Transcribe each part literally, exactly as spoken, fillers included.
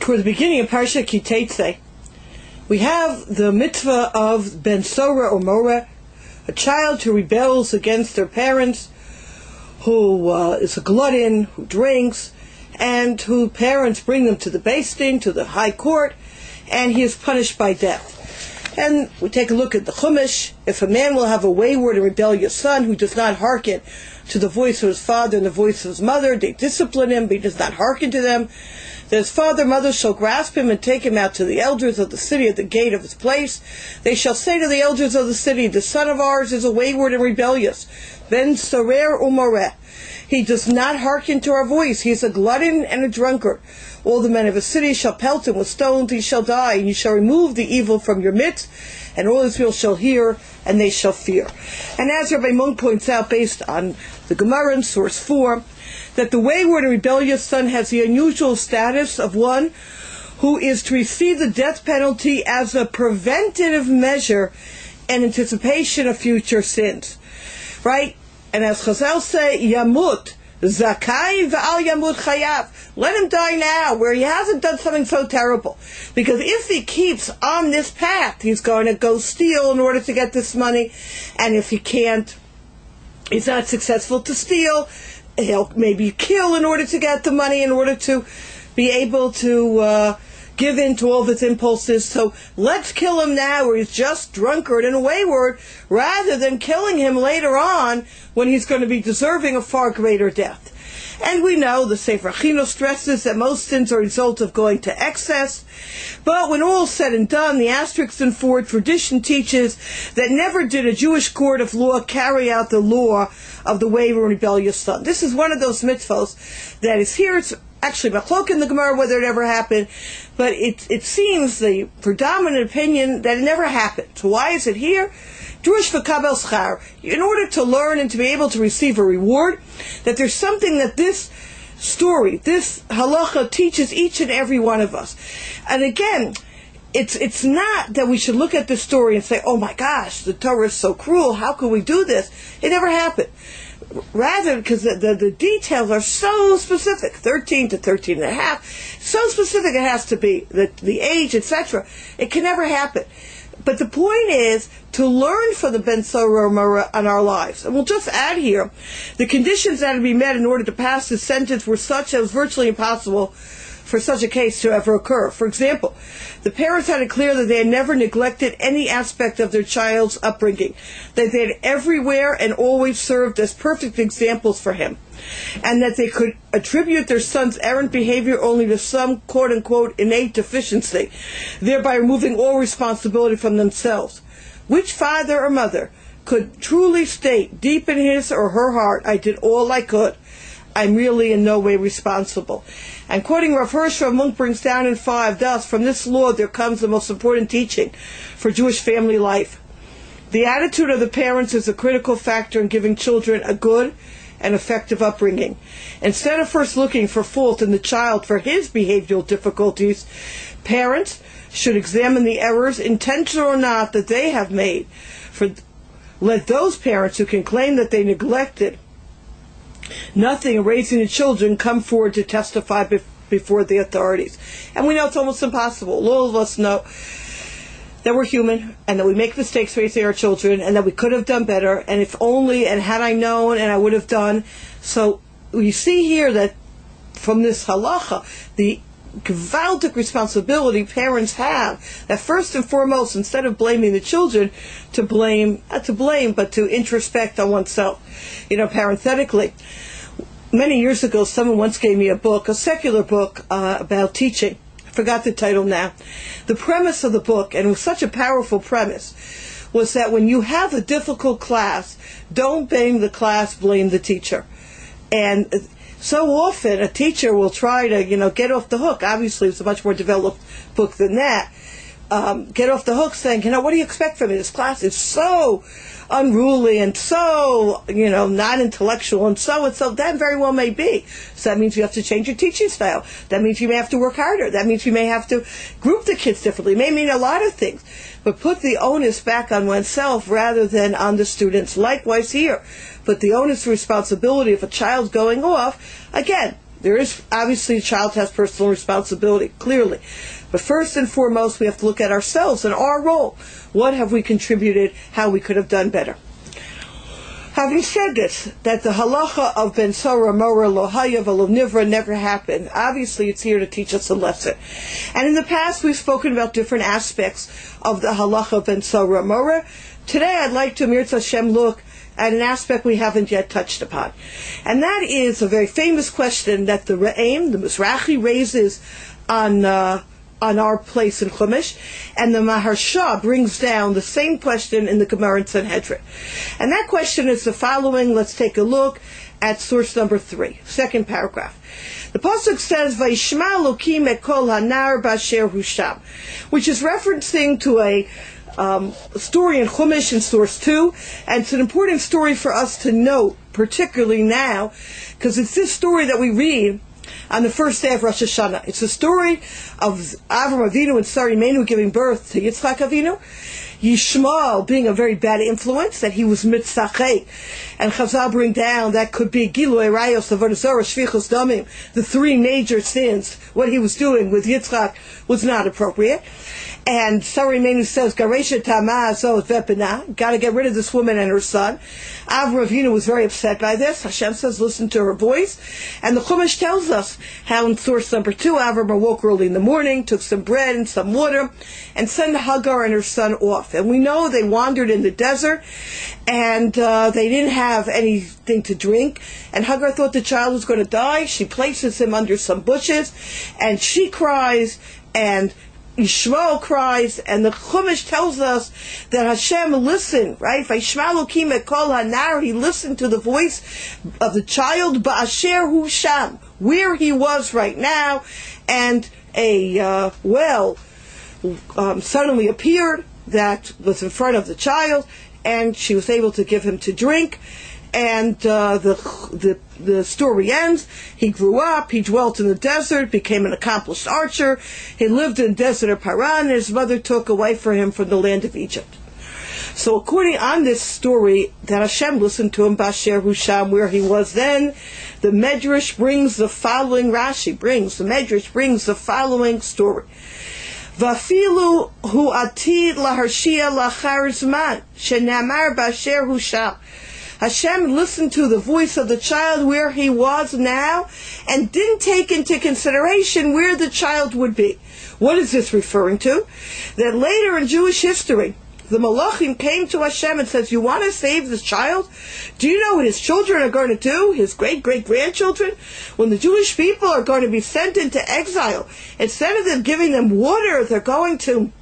toward the beginning of Parsha Ki Teitzei, we have the mitzvah of Ben Sora or Mora, a child who rebels against their parents, who uh, is a glutton, who drinks, and who parents bring them to the Beis Din, to the high court, and he is punished by death. And we take a look at the Chumash. If a man will have a wayward and rebellious son who does not hearken to the voice of his father and the voice of his mother, they discipline him, but he does not hearken to them, then his father and mother shall grasp him and take him out to the elders of the city at the gate of his place. They shall say to the elders of the city, the son of ours is a wayward and rebellious, ben sorer umoreh. He does not hearken to our voice. He is a glutton and a drunkard. All the men of a city shall pelt him with stones, he shall die, and you shall remove the evil from your midst, and all Israel shall hear, and they shall fear. And as Rabbi Munk points out, based on the Gemara in source four, that the wayward and rebellious son has the unusual status of one who is to receive the death penalty as a preventative measure in anticipation of future sins. Right? And as Chazal say, Yamut, Zakai v'al Yamut Chayav. Let him die now, where he hasn't done something so terrible. Because if he keeps on this path, he's going to go steal in order to get this money. And if he can't, he's not successful to steal, he'll maybe kill in order to get the money, in order to be able to uh, give in to all of his impulses. So let's kill him now where he's just drunkard and wayward, rather than killing him later on when he's going to be deserving of far greater death. And we know the Sefer Chinuch stresses that most sins are a result of going to excess. But when all is said and done, the asterisk in four tradition teaches that never did a Jewish court of law carry out the law of the wayward and rebellious son. This is one of those mitzvos that is here. It's actually machlok in the Gemara whether it ever happened, but it it seems the predominant opinion that it never happened. So why is it here? Drush v'kabel schar. In order to learn and to be able to receive a reward, that there's something that this story, this halacha teaches each and every one of us. And again, it's it's not that we should look at this story and say, oh my gosh, the Torah is so cruel, how could we do this? It never happened. Rather, because the, the, the details are so specific, thirteen to thirteen and a half, so specific it has to be, the, the age, et cetera. It can never happen. But the point is to learn from the Ben Sora Mora on our lives. And we'll just add here, the conditions that had to be met in order to pass this sentence were such that it was virtually impossible for such a case to ever occur. For example, the parents had to declare that they had never neglected any aspect of their child's upbringing, that they had everywhere and always served as perfect examples for him, and that they could attribute their son's errant behavior only to some quote-unquote innate deficiency, thereby removing all responsibility from themselves. Which father or mother could truly state deep in his or her heart, I did all I could, I'm really in no way responsible? And quoting Rav Hirsch, Rav Munk brings down in five, thus, from this law there comes the most important teaching for Jewish family life. The attitude of the parents is a critical factor in giving children a good and effective upbringing. Instead of first looking for fault in the child for his behavioral difficulties, parents should examine the errors, intentional or not, that they have made. For let those parents who can claim that they neglected nothing in raising the children come forward to testify bef- before the authorities. And we know it's almost impossible. All of us know that we're human and that we make mistakes raising our children and that we could have done better, and if only, and had I known, and I would have done. So we see here that from this halacha, the gewaltic responsibility parents have, that first and foremost, instead of blaming the children, to blame, not to blame, but to introspect on oneself. You know, parenthetically, many years ago, someone once gave me a book, a secular book, uh, about teaching. I forgot the title now. The premise of the book, and it was such a powerful premise, was that when you have a difficult class, don't blame the class, blame the teacher. And so often a teacher will try to, you know, get off the hook. Obviously, it's a much more developed book than that. Um, get off the hook saying, you know, what do you expect from me? This class is so unruly and so, you know, not intellectual and so and so. That very well may be. So that means you have to change your teaching style. That means you may have to work harder. That means you may have to group the kids differently. It may mean a lot of things. But put the onus back on oneself rather than on the students. Likewise here. But the onus and responsibility of a child going off, again, There is, obviously, a child has personal responsibility, clearly. But first and foremost, we have to look at ourselves and our role. What have we contributed? How we could have done better? Having said this, that the halacha of Ben Sora, Mora, Lohaya, Velonivra never happened, obviously it's here to teach us a lesson. And in the past, we've spoken about different aspects of the halacha of Ben Sora, Mora. Today, I'd like to, Mirza Hashem, look at an aspect we haven't yet touched upon. And that is a very famous question that the Re'im, the Mizrahi, raises on uh, on our place in Chumash, and the Maharsha brings down the same question in the Gemara in Sanhedrin. And that question is the following. Let's take a look at source number three, second paragraph. The pasuk says, "Vayishma Elokim et kol hanar b'asher hu sham," which is referencing to a um, story in Chumash in source two, and it's an important story for us to note, particularly now, because it's this story that we read on the first day of Rosh Hashanah. It's the story of Avram Avinu and Sarah Imenu giving birth to Yitzchak Avinu. Yishmael being a very bad influence, that he was mitzachek, and Chazal bring down that could be Gilui Rayos, Avodah Zarah, Shvichus Damim, the three major sins. What he was doing with Yitzchak was not appropriate. And Sarah Imenu says, Garesha Tama Azot Vepina, got to get rid of this woman and her son. Avram Avinu was very upset by this. Hashem says, listen to her voice. And the Chumash tells us how in source number two, Avram awoke early in the morning, took some bread and some water, and sent Hagar and her son off. And we know they wandered in the desert, and uh, they didn't have anything to drink. And Hagar thought the child was going to die. She places him under some bushes, and she cries, and Yishmael cries, and the Chumash tells us that Hashem listened, right? Vayishma Elokim et kol hanar, he listened to the voice of the child, ba'asher hu sham, where he was right now, and a uh, well um, suddenly appeared that was in front of the child, and she was able to give him to drink. And uh, the, the the story ends. He grew up, he dwelt in the desert, became an accomplished archer. He lived in the desert of Paran, and his mother took away for him from the land of Egypt. So according on this story, that Hashem listened to him, Basher Husham, where he was then, the Medrash brings the following, Rashi brings, the Medrash brings the following story. Vafilu hu atid laharshia lachar zman, shenamar Basher Husham. Hashem listened to the voice of the child where he was now and didn't take into consideration where the child would be. What is this referring to? That later in Jewish history, the Malachim came to Hashem and says, you want to save this child? Do you know what his children are going to do? His great-great-grandchildren? When the Jewish people are going to be sent into exile, instead of them giving them water, they're going to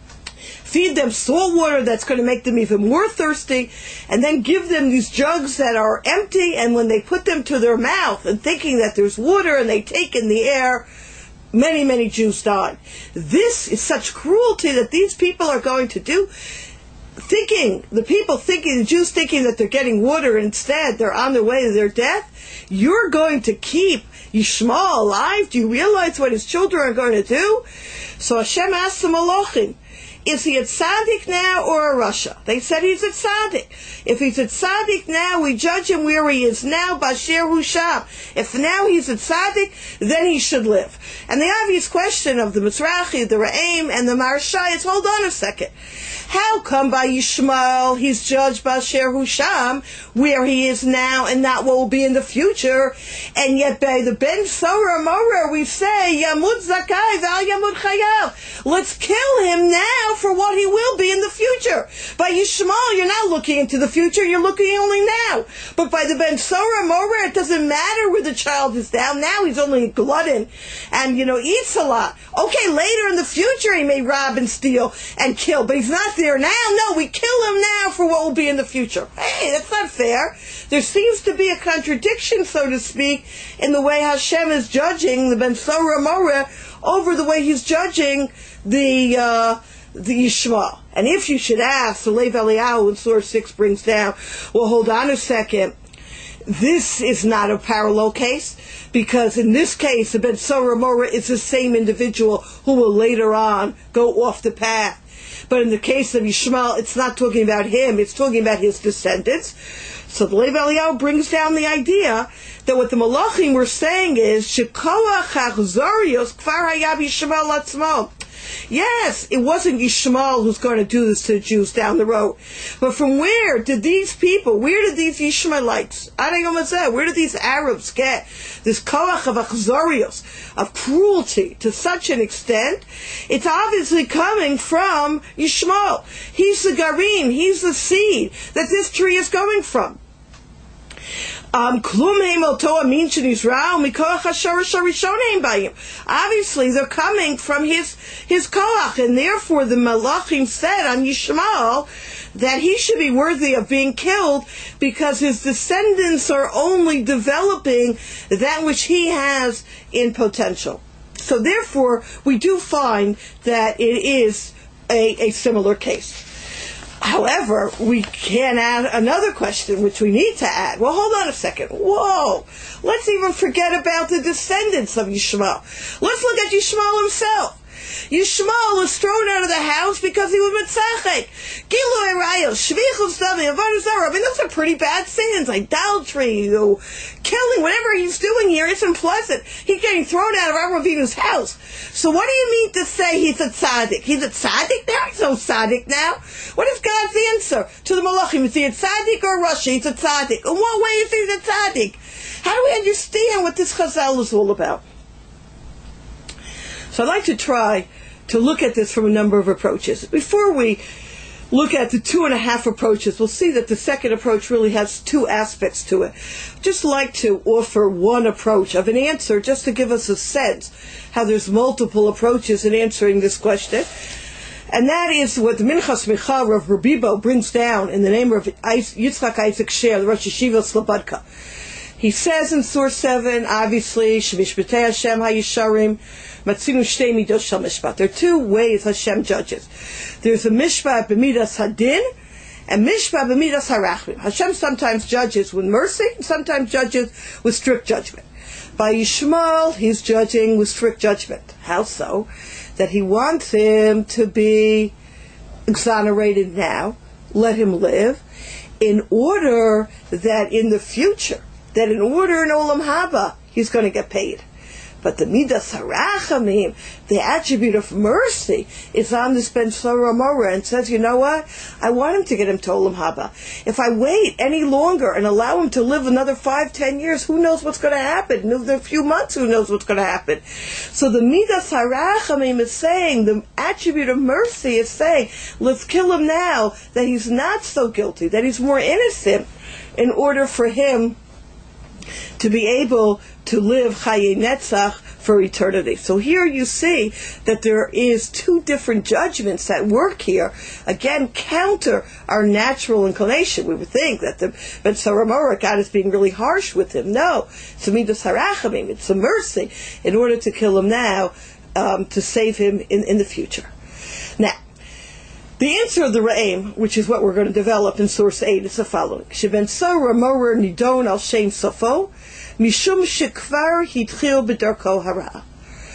feed them salt water that's going to make them even more thirsty, and then give them these jugs that are empty, and when they put them to their mouth and thinking that there's water and they take in the air, many, many Jews died. This is such cruelty that these people are going to do, thinking, the people thinking, the Jews thinking that they're getting water, instead they're on their way to their death. You're going to keep Yishmael alive? Do you realize what his children are going to do? So Hashem asked the Malachim, is he a tzaddik now or a rasha? They said he's a tzaddik. If he's a tzaddik now, we judge him where he is now, Basher Husham. If now he's a tzaddik, then he should live. And the obvious question of the Mizrahi, the Re'im, and the Maharsha is, hold on a second. How come by Yishmael he's judged Basher Husham, where he is now and not what will be in the future, and yet by the Ben Sora Mora we say, Yamud Zakai Val Yamud Chayav. Let's kill him now for what he will be in the future. By Yishmael, you're not looking into the future, you're looking only now. But by the Ben Sora Mora, it doesn't matter where the child is now. Now he's only a glutton and, you know, eats a lot. Okay, later in the future he may rob and steal and kill, but he's not there now. No, we kill him now for what will be in the future. Hey, that's not fair. There seems to be a contradiction, so to speak, in the way Hashem is judging the Ben Sora Mora over the way he's judging the uh, the Yishmael. And if you should ask, the Lev Eliyahu in Surah six brings down, well, hold on a second. This is not a parallel case, because in this case, the Ben Sora Mora is the same individual who will later on go off the path But in the case of Yishmael, it's not talking about him, it's talking about his descendants. So the Lev Eliyahu brings down the idea that what the Malachim were saying is, Shekoach HaChzarios Kfar Hayab Yishmael Atzmo. Yes, it wasn't Yishmael who's going to do this to the Jews down the road. But from where did these people, where did these Yishmaelites, where did these Arabs get this koach of achzarios, of cruelty to such an extent? It's obviously coming from Yishmael. He's the garim, he's the seed that this tree is going from. Um, obviously, they're coming from his his koach, and therefore the Malachim said on Yishmael that he should be worthy of being killed because his descendants are only developing that which he has in potential. So therefore, we do find that it is a, a similar case. However, we can add another question, which we need to add. Well, hold on a second. Whoa! Let's even forget about the descendants of Yishmael. Let's look at Yishmael himself. Yishmael was thrown out of the house because he was mitzachek. Gilu erayos, shvichus dami, avodah zarah. I mean, those are pretty bad sins. Idolatry, you know, killing, whatever he's doing here isn't pleasant. He's getting thrown out of Avraham Avinu's house. So what do you mean to say he's a tzaddik? He's a tzaddik now? He's no tzaddik now. What is God's answer to the Malachim? Is he a tzaddik or a Rasha? He's a tzaddik. In what way is he a tzaddik? How do we understand what this chazal is all about? So I'd like to try to look at this from a number of approaches. Before we look at the two and a half approaches, we'll see that the second approach really has two aspects to it. I'd just like to offer one approach of an answer just to give us a sense how there's multiple approaches in answering this question. And that is what the Minchas Micha of Rabibo brings down in the name of Yitzchak Isaac Sher, the Rosh Yeshiva Slobodka. He says in source seven, obviously, Shemishpatei Hashem HaYisharim, Matzinu Shtei Midos Shel Mishpat. There are two ways Hashem judges. There's a Mishpat B'midas Hadin, and Mishpat B'midas Harachmim. Hashem sometimes judges with mercy, and sometimes judges with strict judgment. By Yishmael, he's judging with strict judgment. How so? That he wants him to be exonerated now, let him live, in order that in the future, that in order in Olam Haba, he's going to get paid. But the Midas HaRachamim, the attribute of mercy, is on this Ben Sora Mora and says, you know what? I want him to get him to Olam Haba. If I wait any longer and allow him to live another five, ten years, who knows what's going to happen? In a few months, who knows what's going to happen? So the Midas HaRachamim is saying, the attribute of mercy is saying, let's kill him now, that he's not so guilty, that he's more innocent, in order for him to be able to live Chaye Netzach for eternity. So here you see that there is two different judgments that work here. Again, counter our natural inclination. We would think that the Ben Saramora, God is being really harsh with him. No, it's a Midas HaRachamim, it's a mercy in order to kill him now, um, to save him in, in the future. Now, the answer of the Ra'im, which is what we're going to develop in source eight, is the following. Sheben Sora Morer Nidon al Shem Sofo, Mishum Shekvar Hitchil B'Darko Hara.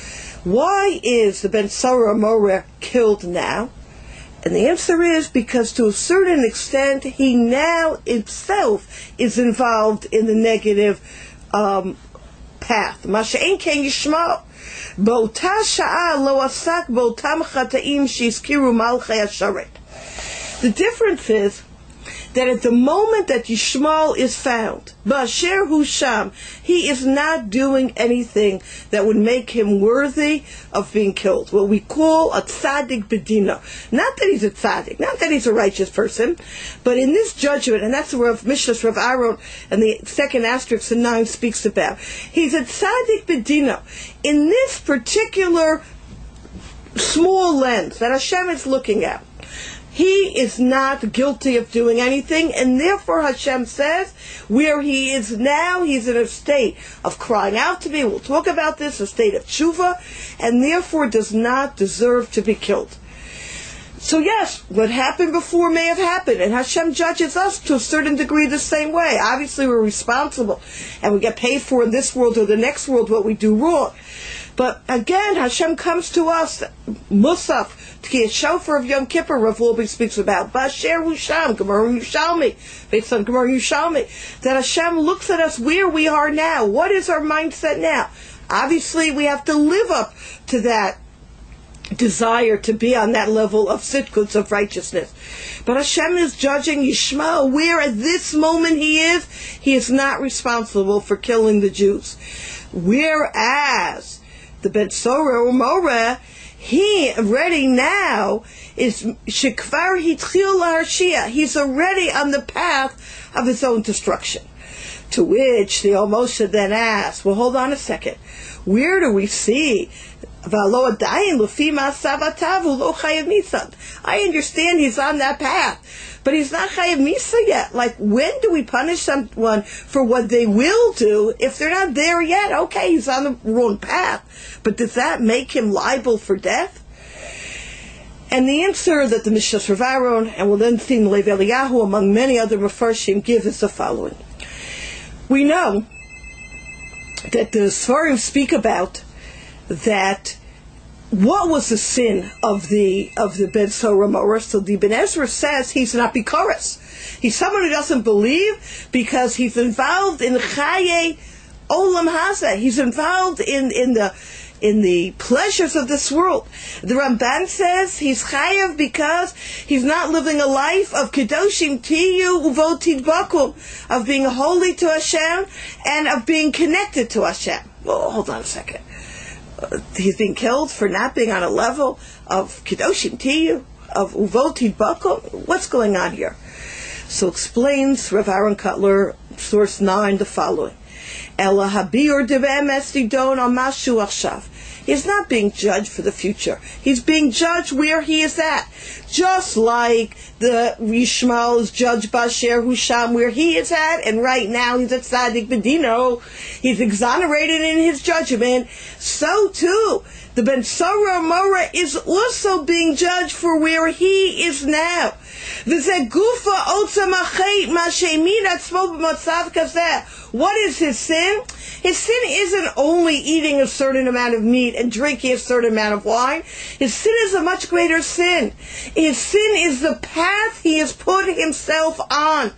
Why is the Ben Sora Morer killed now? And the answer is because to a certain extent he now himself is involved in the negative um, path. Masha'en Ken Yishmael. B'ota sha'a lo asak b'otam chata'im shizkiru malchei hasharet. The difference is that at the moment that Yishmael is found, Ba'asher hu sham, he is not doing anything that would make him worthy of being killed. What we call a tzaddik bedina. Not that he's a tzaddik, not that he's a righteous person, but in this judgment, and that's what Mishlas Rav Aaron and the second asterisk in nine speaks about. He's a tzaddik bedina. In this particular small lens that Hashem is looking at, he is not guilty of doing anything, and therefore Hashem says, where he is now, he's in a state of crying out to me, we'll talk about this, a state of tshuva, and therefore does not deserve to be killed. So yes, what happened before may have happened, and Hashem judges us to a certain degree the same way. Obviously we're responsible, and we get paid for in this world or the next world what we do wrong. But again, Hashem comes to us, Musaf, Tkiyat Shofar of Yom Kippur, Rav Wolbe speaks about. Basher Husham, Gemara Yushalmi, based on Gemara Yushalmi, that Hashem looks at us where we are now. What is our mindset now? Obviously, we have to live up to that desire to be on that level of sitkutz, of righteousness. But Hashem is judging Yishmael where at this moment he is. He is not responsible for killing the Jews. Whereas the Ben Sora Umoreh, he already now is Shekvar Hitchil Harshia. He's already on the path of his own destruction. To which the Al Moshe then asks, well, hold on a second. Where do we see I understand he's on that path, but he's not chayav misa yet. Like, when do we punish someone for what they will do if they're not there yet? Okay, he's on the wrong path, but does that make him liable for death? And the answer that the Mishnas Rav Aaron, and we'll then see Lev Eliyahu, among many other Mefarshim, give is the following. We know that the Sfarim speak about that what was the sin of the of the Ben Sora Umoreh? So the Ben Ezra says he's an apikoros. He's someone who doesn't believe because he's involved in chaye olam hazeh. He's involved in in the in the pleasures of this world. The Ramban says he's chayav because he's not living a life of kedoshim tiyu uvot tidbakum, of being holy to Hashem and of being connected to Hashem. Well, hold on a second. Uh, he's being killed for not being on a level of Kedoshim Tiyu, of Uvot Tidbakum. What's going on here? So explains Rav Aaron Kotler, source nine, the following. Ela habir devemes didon al mashu achshav. He's not being judged for the future. He's being judged where he is at. Just like the Yishmael is judged Basher Husham where he is at, and right now he's at Tzadik Bedino. He's exonerated in his judgment. So too, the Ben Sora Umoreh is also being judged for where he is now. What is his sin? His sin isn't only eating a certain amount of meat and drinking a certain amount of wine. His sin is a much greater sin. His sin is the path he has put himself on.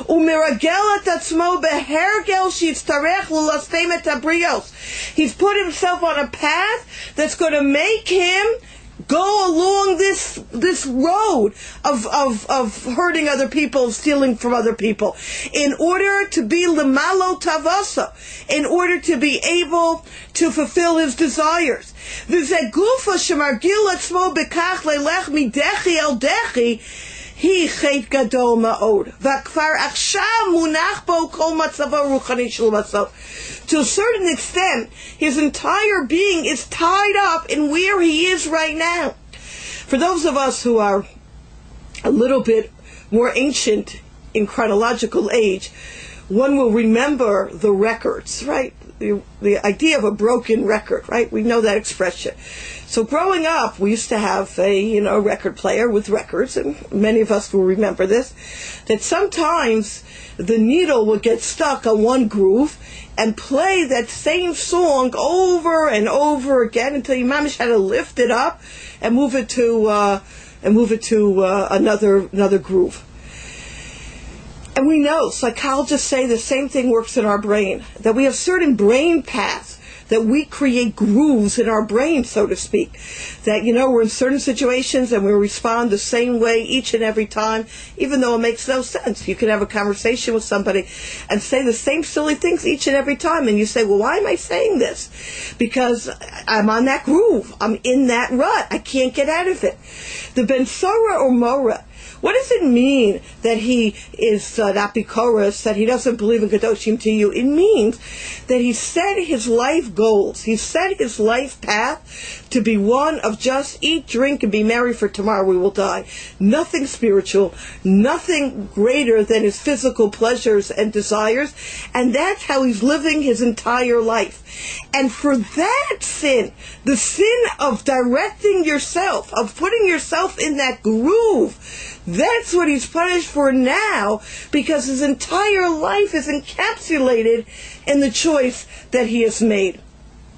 He's put himself on a path that's going to make him go along this this road of, of, of hurting other people, stealing from other people, in order to be lemalo tavasa, in order to be able to fulfill his desires. V'zegufa shemargil atzmo bekach leilech midechi el dechi, he chet gadol ma'od. V'kvar achshav munach bo kol matzavo ruchani shel matzov. To a certain extent, his entire being is tied up in where he is right now. For those of us who are a little bit more ancient in chronological age, one will remember the records, right? The, the idea of a broken record, right? We know that expression. So growing up, we used to have a, you know, record player with records, and many of us will remember this, that sometimes the needle would get stuck on one groove and play that same song over and over again until you mamish had to lift it up and move it to uh, and move it to uh, another another groove. And we know psychologists say the same thing works in our brain, that we have certain brain paths, that we create grooves in our brain, so to speak. That, you know, we're in certain situations and we respond the same way each and every time, even though it makes no sense. You can have a conversation with somebody and say the same silly things each and every time, and you say, well, why am I saying this? Because I'm on that groove. I'm in that rut. I can't get out of it. The Ben Sora Umoreh, what does it mean that he is uh, apikoros, that he doesn't believe in Kedoshim Tiyu? It means that he set his life goals, he set his life path to be one of just eat, drink, and be merry, for tomorrow we will die. Nothing spiritual, nothing greater than his physical pleasures and desires, and that's how he's living his entire life. And for that sin, the sin of directing yourself, of putting yourself in that groove, that's what he's punished for now, because his entire life is encapsulated in the choice that he has made.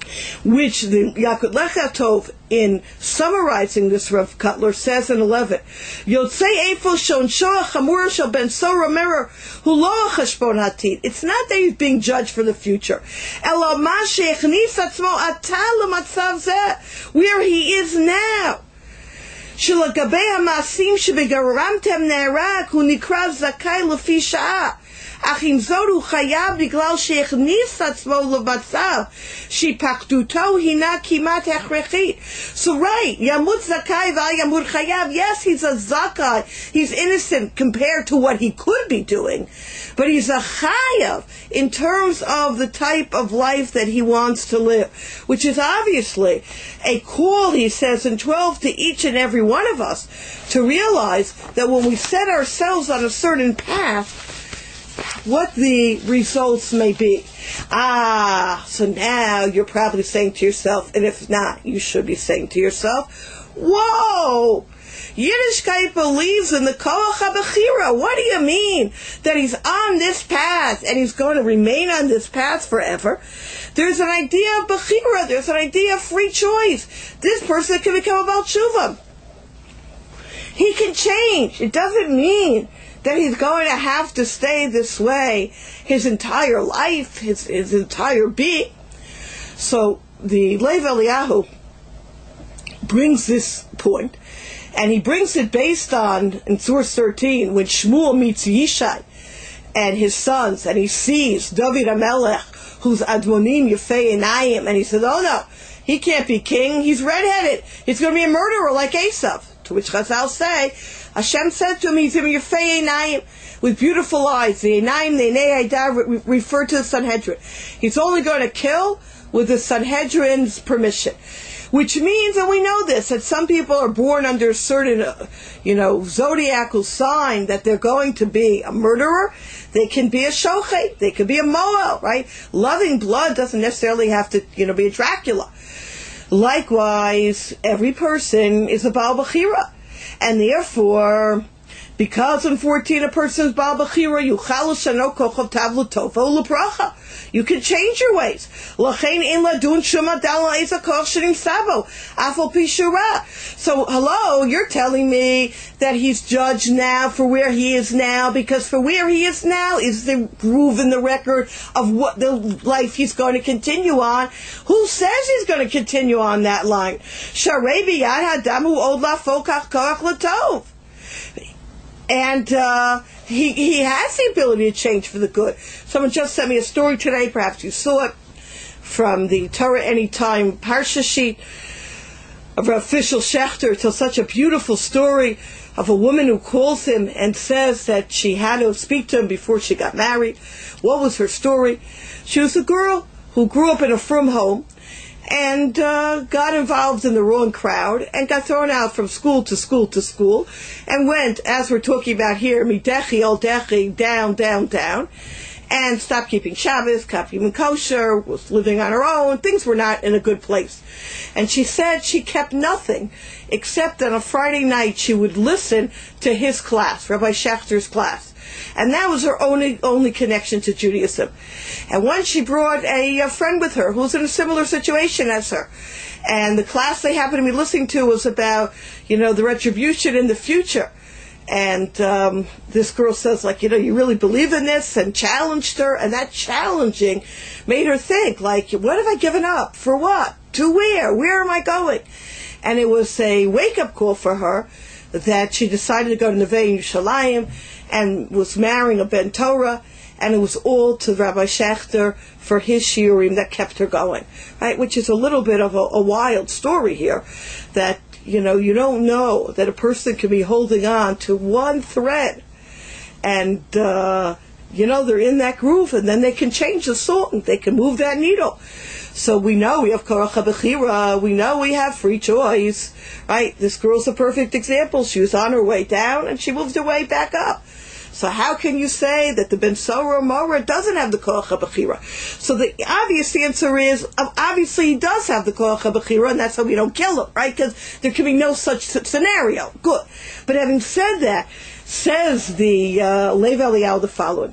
which the Yakut Lechatov, in summarizing this Rav Cutler, says in eleven, Yotzei Eifo Shon Shoah Chamur Shel Ben Sora Merer Hu Lo Cheshbon Hatid. It's not that he's being judged for the future. Ela Ma Sheichnis Atzmo Atal L'Matzav Zeh, where he is now. Shelagabei HaMaasim Shebegaramtem Ne'erak Hu Nikra Zakai Lefi Sha'ah. Achim Zoru Chayav Biglal Sheichnis Atzmo L'Matzav Shipachduto Hina Kimat Hechrechit. So right, Yamut Zakai Val Yamut Chayav, yes, he's a Zakai, he's innocent compared to what he could be doing, but he's a Chayav in terms of the type of life that he wants to live, which is obviously a call, he says in twelve, to each and every one of us to realize that when we set ourselves on a certain path, what the results may be. Ah, so now you're probably saying to yourself, and if not, you should be saying to yourself, whoa, Yiddishkeit believes in the Koach HaBechira. What do you mean that he's on this path and he's going to remain on this path forever? There's an idea of Bechira, there's an idea of free choice. This person can become a Baal Tshuva. He can change. It doesn't mean that he's going to have to stay this way his entire life, his, his entire being. So the Lev Eliyahu brings this point, and he brings it based on, in source thirteen, when Shmuel meets Yishai and his sons, and he sees David HaMelech, who's Admonim Yefei Einayim, and he says, oh no, he can't be king, he's redheaded, he's going to be a murderer like Esav. To which Chazal say, Hashem said to him, he's in Yefei Einayim, with beautiful eyes. The Einayim, the Einei Haidah, refer to the Sanhedrin. He's only going to kill with the Sanhedrin's permission. Which means, and we know this, that some people are born under a certain, uh, you know, zodiacal sign that they're going to be a murderer. They can be a shochet. They could be a moel, right? Loving blood doesn't necessarily have to, you know, be a Dracula. Likewise, every person is a Baal Bechira. And therefore, because in fourteen a person is Baal Bechira, you chalo kochav tavlu tofo lepracha. You can change your ways. L'chein in ladun shuma dal ezakoch shenim sabo afal pishura. So, hello, you're telling me that he's judged now for where he is now, because for where he is now is the groove in the record of what the life he's going to continue on. Who says he's going to continue on that line? Sharei biyad hadamu od lafokach koach latov. And uh, he he has the ability to change for the good. Someone just sent me a story today, perhaps you saw it, from the Torah Anytime Parsha sheet of Rav Fishel Shechter. It tells such a beautiful story of a woman who calls him and says that she had to speak to him before she got married. What was her story? She was a girl who grew up in a frum home, and uh, got involved in the wrong crowd, and got thrown out from school to school to school, and went, as we're talking about here, midechi al dechi, down, down, down, and stopped keeping Shabbos, stopped keeping kosher, was living on her own. Things were not in a good place. And she said she kept nothing, except on a Friday night she would listen to his class, Rabbi Schechter's class. And that was her only only connection to Judaism. And once she brought a, a friend with her who was in a similar situation as her. And the class they happened to be listening to was about, you know, the retribution in the future. And um, this girl says, like, you know, you really believe in this? And challenged her. And that challenging made her think, like, what have I given up? For what? To where? Where am I going? And it was a wake-up call for her that she decided to go to Neve Yerushalayim and was marrying a Ben Torah, and it was all to Rabbi Shechter for his shiurim that kept her going, right? Which is a little bit of a, a wild story here, that, you know, you don't know that a person can be holding on to one thread, and, uh, you know, they're in that groove, and then they can change the song, they can move that needle. So we know we have Korach HaBechira, we know we have free choice, right? This girl's a perfect example. She was on her way down, and she moved her way back up. So how can you say that the Ben Sora Mora doesn't have the Korach HaBechira? So the obvious answer is, obviously he does have the Korach HaBechira, and that's how we don't kill him, right? Because there can be no such scenario. Good. But having said that, says the uh, Lev Eliyahu the following.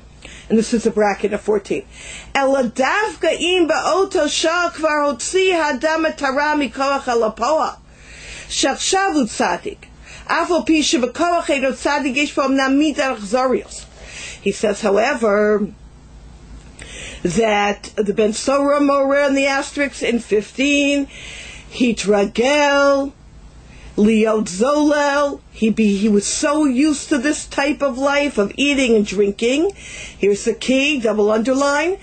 And this is a bracket of fourteen. Ela davka im ba'oto shah kvar hotzi hadam etara mikoach halapoa. Shachshavu tzadik. Afal pi shebekoach edo tzadik yesh bo amnam midah chzorios. He says, however, that the Ben Sora Moreh in the asterisk in fifteen, Hitragel, Liot Zolel, he be he was so used to this type of life of eating and drinking. Here's the key, double underline.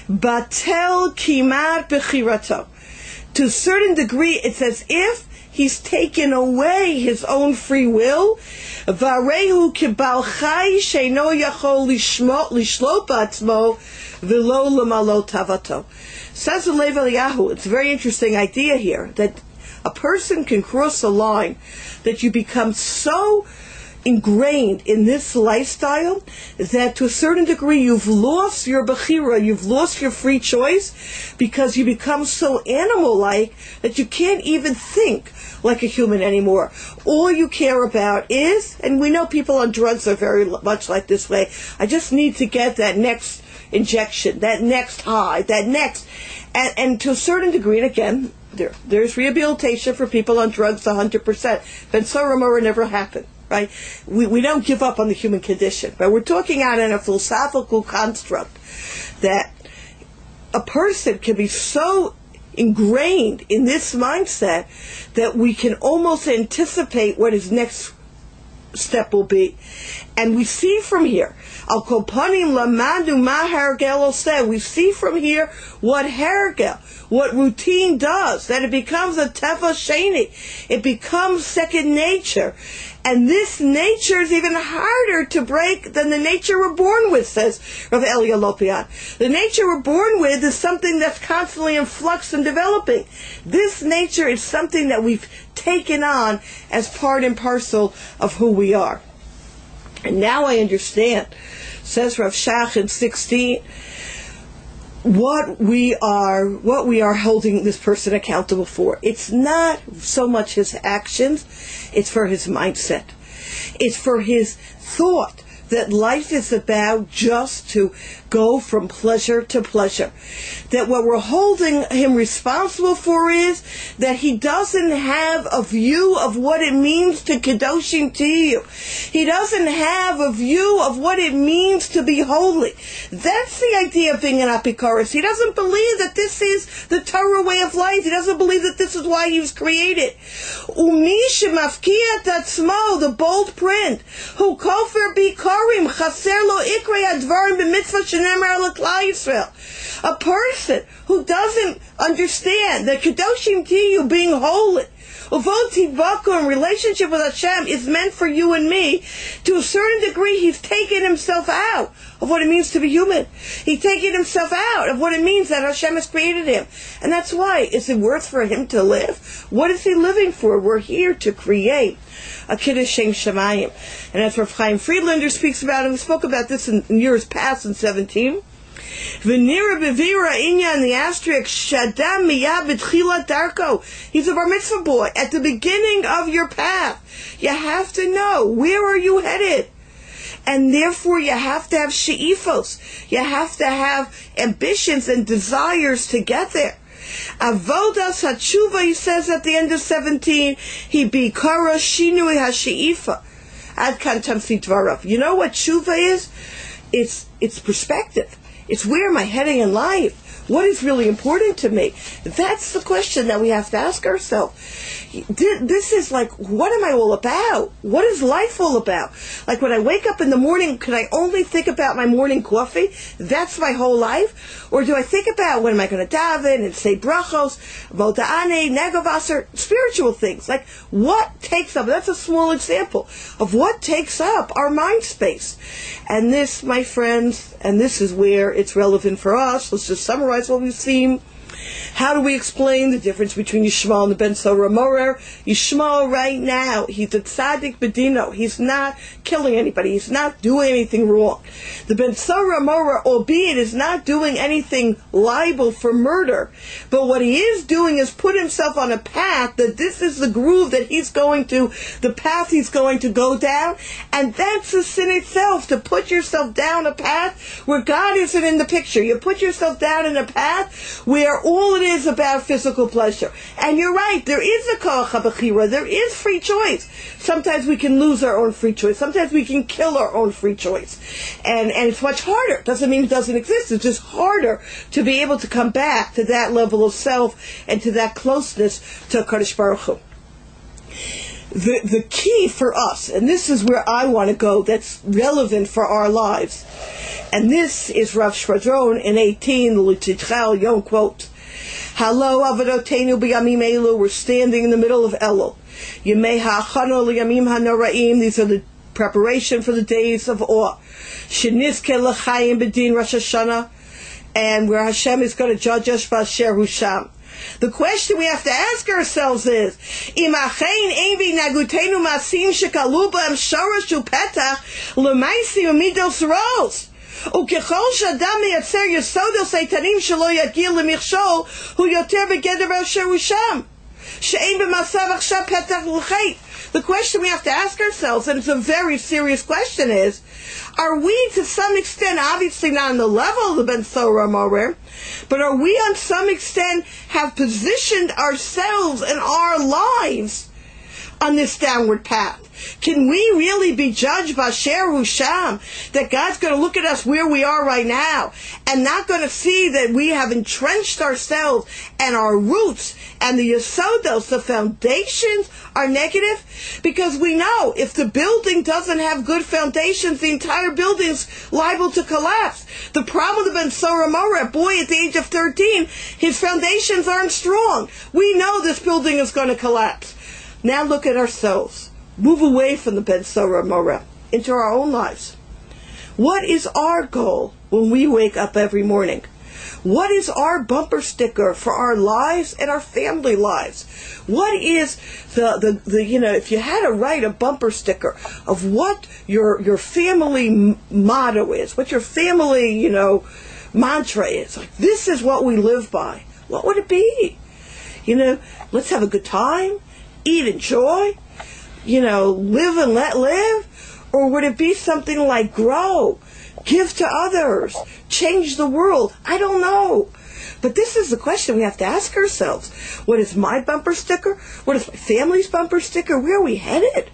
Batel kimat bechirato. To a certain degree, it's as if he's taken away his own free will. Varehu kibal chai sheino yachol lishlot ba'atzmo v'lo lemalo tavato. Says the Lev Eliyahu, it's a very interesting idea here, that a person can cross a line, that you become so ingrained in this lifestyle that to a certain degree you've lost your bechira, you've lost your free choice, because you become so animal-like that you can't even think like a human anymore. All you care about is, and we know people on drugs are very much like this way, I just need to get that next injection, that next high, that next, and, and to a certain degree, and again, there, there's rehabilitation for people on drugs one hundred percent. Ben Sora Moreh never happened, right? We, we don't give up on the human condition, but we're talking out in a philosophical construct that a person can be so ingrained in this mindset that we can almost anticipate what his next step will be. And we see from here, Al Kopanim Lamadu Ma Hergel said, we see from here what Hergel, what routine does, that it becomes a Teva Sheni. It becomes second nature. And this nature is even harder to break than the nature we're born with, says Rav Elia Lopian. The nature we're born with is something that's constantly in flux and developing. This nature is something that we've taken on as part and parcel of who we are. And now I understand, says Rav Shach in sixteen, what we are, what we are holding this person accountable for. It's not so much his actions, it's for his mindset. It's for his thought that life is about just to go from pleasure to pleasure. That what we're holding him responsible for is that he doesn't have a view of what it means to Kedoshim Tiyu. He doesn't have a view of what it means to be holy. That's the idea of being an Apikoros. He doesn't believe that this is the Torah way of life. He doesn't believe that this is why he was created. Umi shemafkiyat atzmo, the bold print, who kofer bikarim, chaser lo ikrei advarim b'mitzvah shenemar l'klal Yisrael. A person who doesn't understand that Kedoshim Tiyu, being holy, Uvot in relationship with Hashem, is meant for you and me. To a certain degree, he's taken himself out of what it means to be human. He's taken himself out of what it means that Hashem has created him. And that's why, is it worth for him to live? What is he living for? We're here to create a Kiddush Shem Shemayim. And as Rav Chaim Friedlander speaks about, and we spoke about this in, in years past in seventeen, V'nira bevira inya in the asterisk shadam miyad b'tchilat darko. He's a bar mitzvah boy. At the beginning of your path, you have to know where are you headed, and therefore you have to have she'ifos. You have to have ambitions and desires to get there. Avodas hatshuva, he says at the end of seventeen, he bikara shinui hashe'ifa. Ad kan tamsi dvarav. You know what tshuva is? It's it's perspective. It's where am I heading in life? What is really important to me? That's the question that we have to ask ourselves. This is like, what am I all about? What is life all about? Like when I wake up in the morning, can I only think about my morning coffee? That's my whole life? Or do I think about when am I going to daven and say brachos, moda'ane, negavasser, spiritual things? Like what takes up, that's a small example of what takes up our mind space. And this, my friends, and this is where it's relevant for us. Let's just summarize what we've seen. How do we explain the difference between Yishmael and the Ben Sora Morer? Yishmael right now, he's a tzaddik bedino. He's not killing anybody. He's not doing anything wrong. The Ben Sora Morer, albeit, is not doing anything liable for murder. But what he is doing is put himself on a path that this is the groove that he's going to, the path he's going to go down. And that's a sin itself, to put yourself down a path where God isn't in the picture. You put yourself down in a path where all it is about physical pleasure. And you're right, there is a koach habechira, there is free choice. Sometimes we can lose our own free choice. Sometimes we can kill our own free choice. And and it's much harder. Doesn't mean it doesn't exist. It's just harder to be able to come back to that level of self and to that closeness to Kadosh Baruch Hu. The, the key for us, and this is where I want to go, that's relevant for our lives, and this is Rav Shvadron in eighteen, the L'Titchel Yom quote. Halo Avodoteinu b'yamim elu, we're standing in the middle of Elul. Yemei ha'achano l'yamim ha'noraim, these are the preparation for the days of awe. Shenizke l'chayim b'din Rosh Hashanah, and where Hashem is going to judge us v'asher hu sham. The question we have to ask ourselves is, Im achein ein v'nagutenu masim shekalu b'hem shoresh u'petach l'maisim u'midos ros. וככל שאדם מייצר יסודות איתנים שלא יגיע למכשול, הוא יותר בגדר אשר הוא שם, שאין במצב עכשיו פתח לחטא. The question we have to ask ourselves, and it's a very serious question, is, are we to some extent, obviously not on the level of the Ben Sora Morer, but are we on some extent have positioned ourselves and our lives on this downward path? Can we really be judged by Sher Husham, that God's going to look at us where we are right now and not going to see that we have entrenched ourselves and our roots and the yasodos, the foundations, are negative? Because we know if the building doesn't have good foundations, the entire building's liable to collapse. The problem with Ben Sora Morer, boy at the age of thirteen, his foundations aren't strong. We know this building is going to collapse. Now look at ourselves. Move away from the Ben Sora Morer into our own lives. What is our goal when we wake up every morning? What is our bumper sticker for our lives and our family lives? What is the, the, the you know, if you had to write a bumper sticker of what your your family m- motto is, what your family, you know, mantra is, like, this is what we live by, what would it be? You know, let's have a good time, eat, enjoy, you know, live and let live? Or would it be something like grow, give to others, change the world? I don't know. But this is the question we have to ask ourselves. What is my bumper sticker? What is my family's bumper sticker? Where are we headed?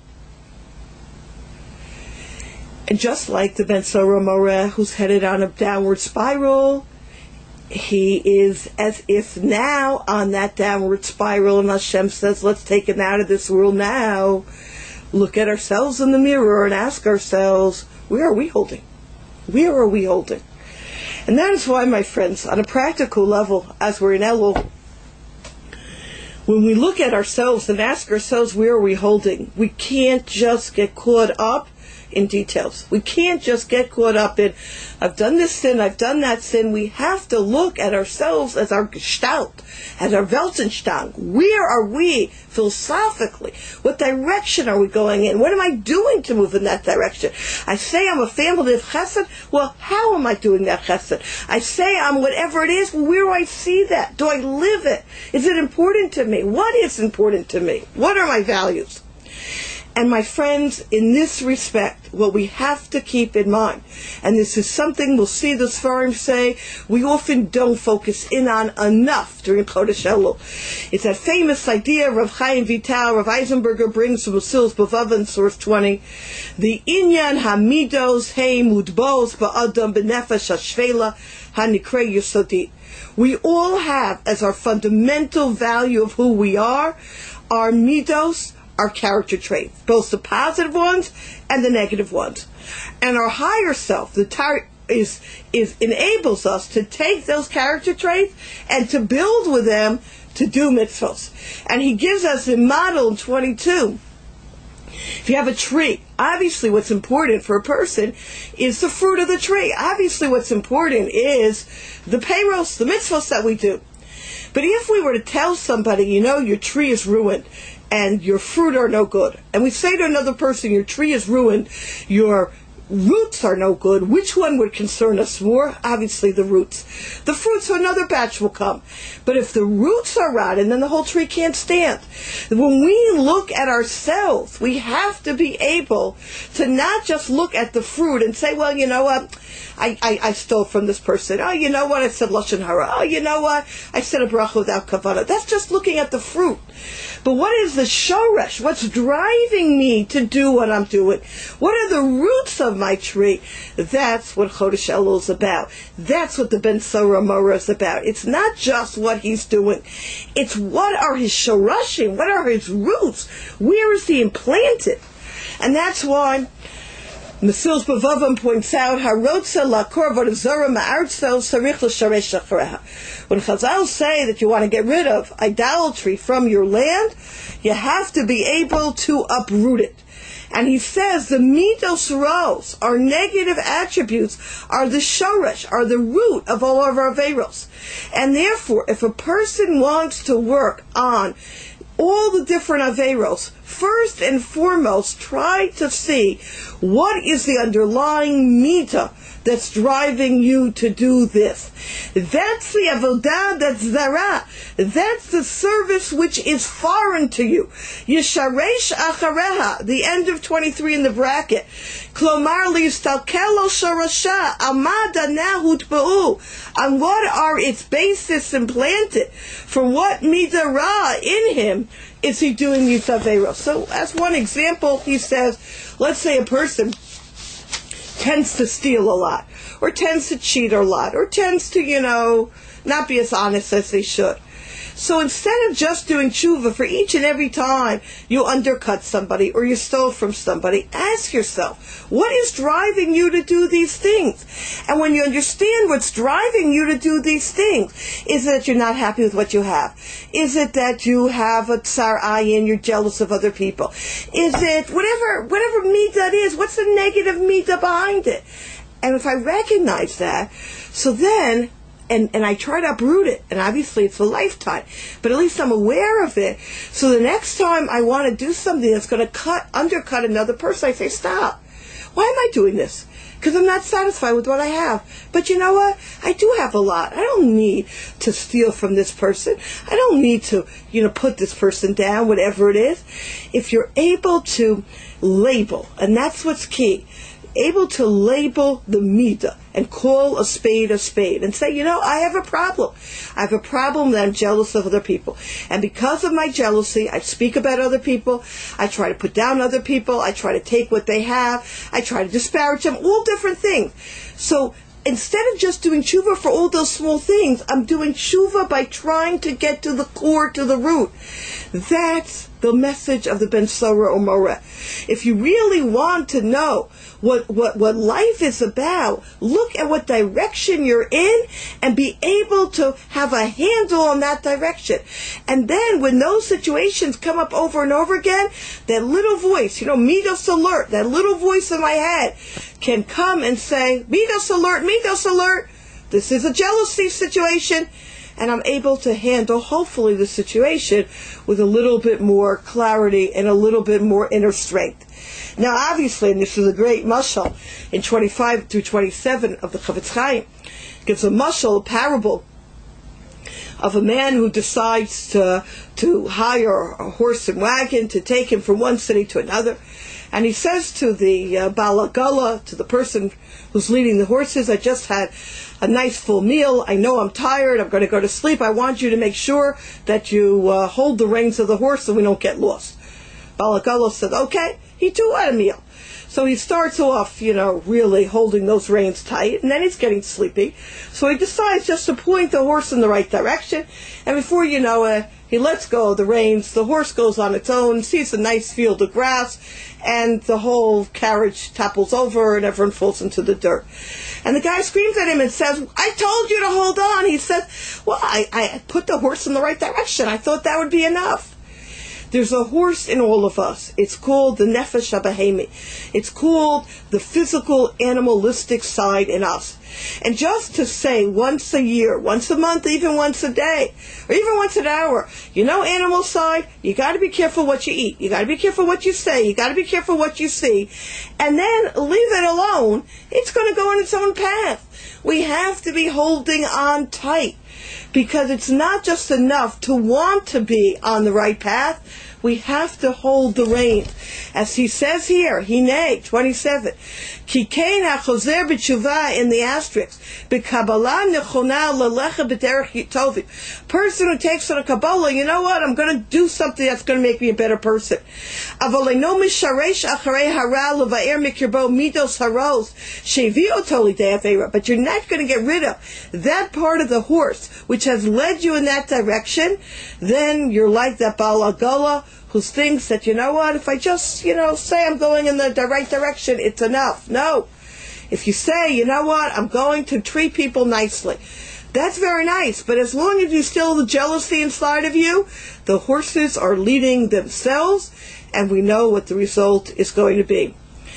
And just like the Ben Sora Morer, who's headed on a downward spiral, he is as if now on that downward spiral, and Hashem says, let's take him out of this world now. Look at ourselves in the mirror and ask ourselves, where are we holding? Where are we holding? And that is why, my friends, on a practical level, as we're in Elul, when we look at ourselves and ask ourselves, where are we holding? We can't just get caught up in details. We can't just get caught up in, I've done this sin, I've done that sin. We have to look at ourselves as our gestalt, as our Weltanschauung. Where are we philosophically? What direction are we going in? What am I doing to move in that direction? I say I'm a family of chesed. Well, how am I doing that chesed? I say I'm whatever it is. Well, where do I see that? Do I live it? Is it important to me? What is important to me? What are my values? And my friends, in this respect, what we have to keep in mind, and this is something we'll see the Sfarim say, we often don't focus in on enough during Chodesh Elul. It's that famous idea Rav Chaim Vital, Rav Eisenberger brings from Mesilas B'Vava in source twenty, the Inyan Hamidos Hei Mudbos Ba'adam B'Nefesh HaShvela HaNikrei Yesodit. We all have as our fundamental value of who we are, our midos, our character traits, both the positive ones and the negative ones. And our higher self, the tar- is is enables us to take those character traits and to build with them to do mitzvos. And he gives us a model in twenty-two. If you have a tree, obviously what's important for a person is the fruit of the tree. Obviously what's important is the peiros, the mitzvos that we do. But if we were to tell somebody, you know, your tree is ruined and your fruit are no good, and we say to another person, your tree is ruined, your roots are no good, which one would concern us more? Obviously the roots. The fruits, so another batch will come. But if the roots are rotten, then the whole tree can't stand. When we look at ourselves, we have to be able to not just look at the fruit and say, well, you know what, I, I, I stole from this person. Oh, you know what, I said Lashon Hara. Oh, you know what, I said a bracha without kavanah. That's just looking at the fruit. But what is the shoresh? What's driving me to do what I'm doing? What are the roots of my tree? That's what Chodesh Elul is about. That's what the Ben Sora Mora is about. It's not just what he's doing. It's what are his shorashim? What are his roots? Where is he implanted? And that's why Mesilas Bavavam points out, Harotza lakor v'zora ma'artzo sarich l'sharesh achareha. When Chazal say that you want to get rid of idolatry from your land, you have to be able to uproot it. And he says the midos ros, our negative attributes, are the shoresh, are the root of all of our averos. And therefore, if a person wants to work on all the different averos, first and foremost, try to see what is the underlying midah that's driving you to do this. That's the avodah that's zara. That's the service which is foreign to you. Yesharesh achareha, the end of twenty-three in the bracket. Klomar li'yistalkel sharasha amada nahut ba'u. On what are its basis implanted? From what midah ra in him is he doing Yitzaveros? So as one example, he says, let's say a person tends to steal a lot, or tends to cheat a lot, or tends to, you know, not be as honest as they should. So instead of just doing tshuva for each and every time you undercut somebody or you stole from somebody, ask yourself, what is driving you to do these things? And when you understand what's driving you to do these things, is it that you're not happy with what you have? Is it that you have a tsar ayin, you're jealous of other people? Is it whatever, whatever midah it is, what's the negative midah behind it? And if I recognize that, so then And, and I try to uproot it, and obviously it's a lifetime, but at least I'm aware of it. So the next time I want to do something that's going to cut, undercut another person, I say, stop. Why am I doing this? Because I'm not satisfied with what I have. But you know what? I do have a lot. I don't need to steal from this person. I don't need to, you know, put this person down, whatever it is. If you're able to label, and that's what's key, able to label the midah and call a spade a spade and say, you know, I have a problem. I have a problem that I'm jealous of other people. And because of my jealousy, I speak about other people. I try to put down other people. I try to take what they have. I try to disparage them, all different things. So instead of just doing tshuva for all those small things, I'm doing tshuva by trying to get to the core, to the root. That's the message of the Ben Sora Umoreh. If you really want to know what, what, what life is about, look at what direction you're in and be able to have a handle on that direction. And then when those situations come up over and over again, that little voice, you know, midos alert, that little voice in my head can come and say, midos alert, midos alert, this is a jealousy situation. And I'm able to handle, hopefully, the situation with a little bit more clarity and a little bit more inner strength. Now, obviously, and this is a great mashal in twenty-five through twenty-seven of the Chavetz Chaim, gives a mashal, a parable of a man who decides to, to hire a horse and wagon to take him from one city to another. And he says to the uh, balagala, to the person who's leading the horses, I just had a nice full meal. I know I'm tired. I'm going to go to sleep. I want you to make sure that you uh, hold the reins of the horse so we don't get lost. Balagala said, okay. He too had a meal. So he starts off, you know, really holding those reins tight, and then he's getting sleepy. So he decides just to point the horse in the right direction, and before you know it, he lets go of the reins, the horse goes on its own, sees a nice field of grass, and the whole carriage topples over, and everyone falls into the dirt. And the guy screams at him and says, I told you to hold on. He says, well, I, I put the horse in the right direction. I thought that would be enough. There's a horse in all of us. It's called the Nefesh HaBehemi. It's called the physical, animalistic side in us. And just to say once a year, once a month, even once a day, or even once an hour, you know, animal side, you got to be careful what you eat. You got to be careful what you say. You got to be careful what you see. And then leave it alone. It's going to go on its own path. We have to be holding on tight, because it's not just enough to want to be on the right path. We have to hold the rein. As he says here, Hinei, twenty-seven, Ki kein hachozer b'tshuva in the asterisk, b'kabbalah nechona lelecha b'derech tovim. Person who takes on a Kabbalah, you know what, I'm going to do something that's going to make me a better person. Aval eino misharesh acharei hara leva'er mikirbo midos haros shevi'o toli de'avera. But you're not going to get rid of that part of the horse which has led you in that direction. Then you're like that Baal Agola, who thinks that, you know what, if I just, you know, say I'm going in the right direction, it's enough. No. If you say, you know what, I'm going to treat people nicely, that's very nice, but as long as you still have the jealousy inside of you, the horses are leading themselves, and we know what the result is going to be.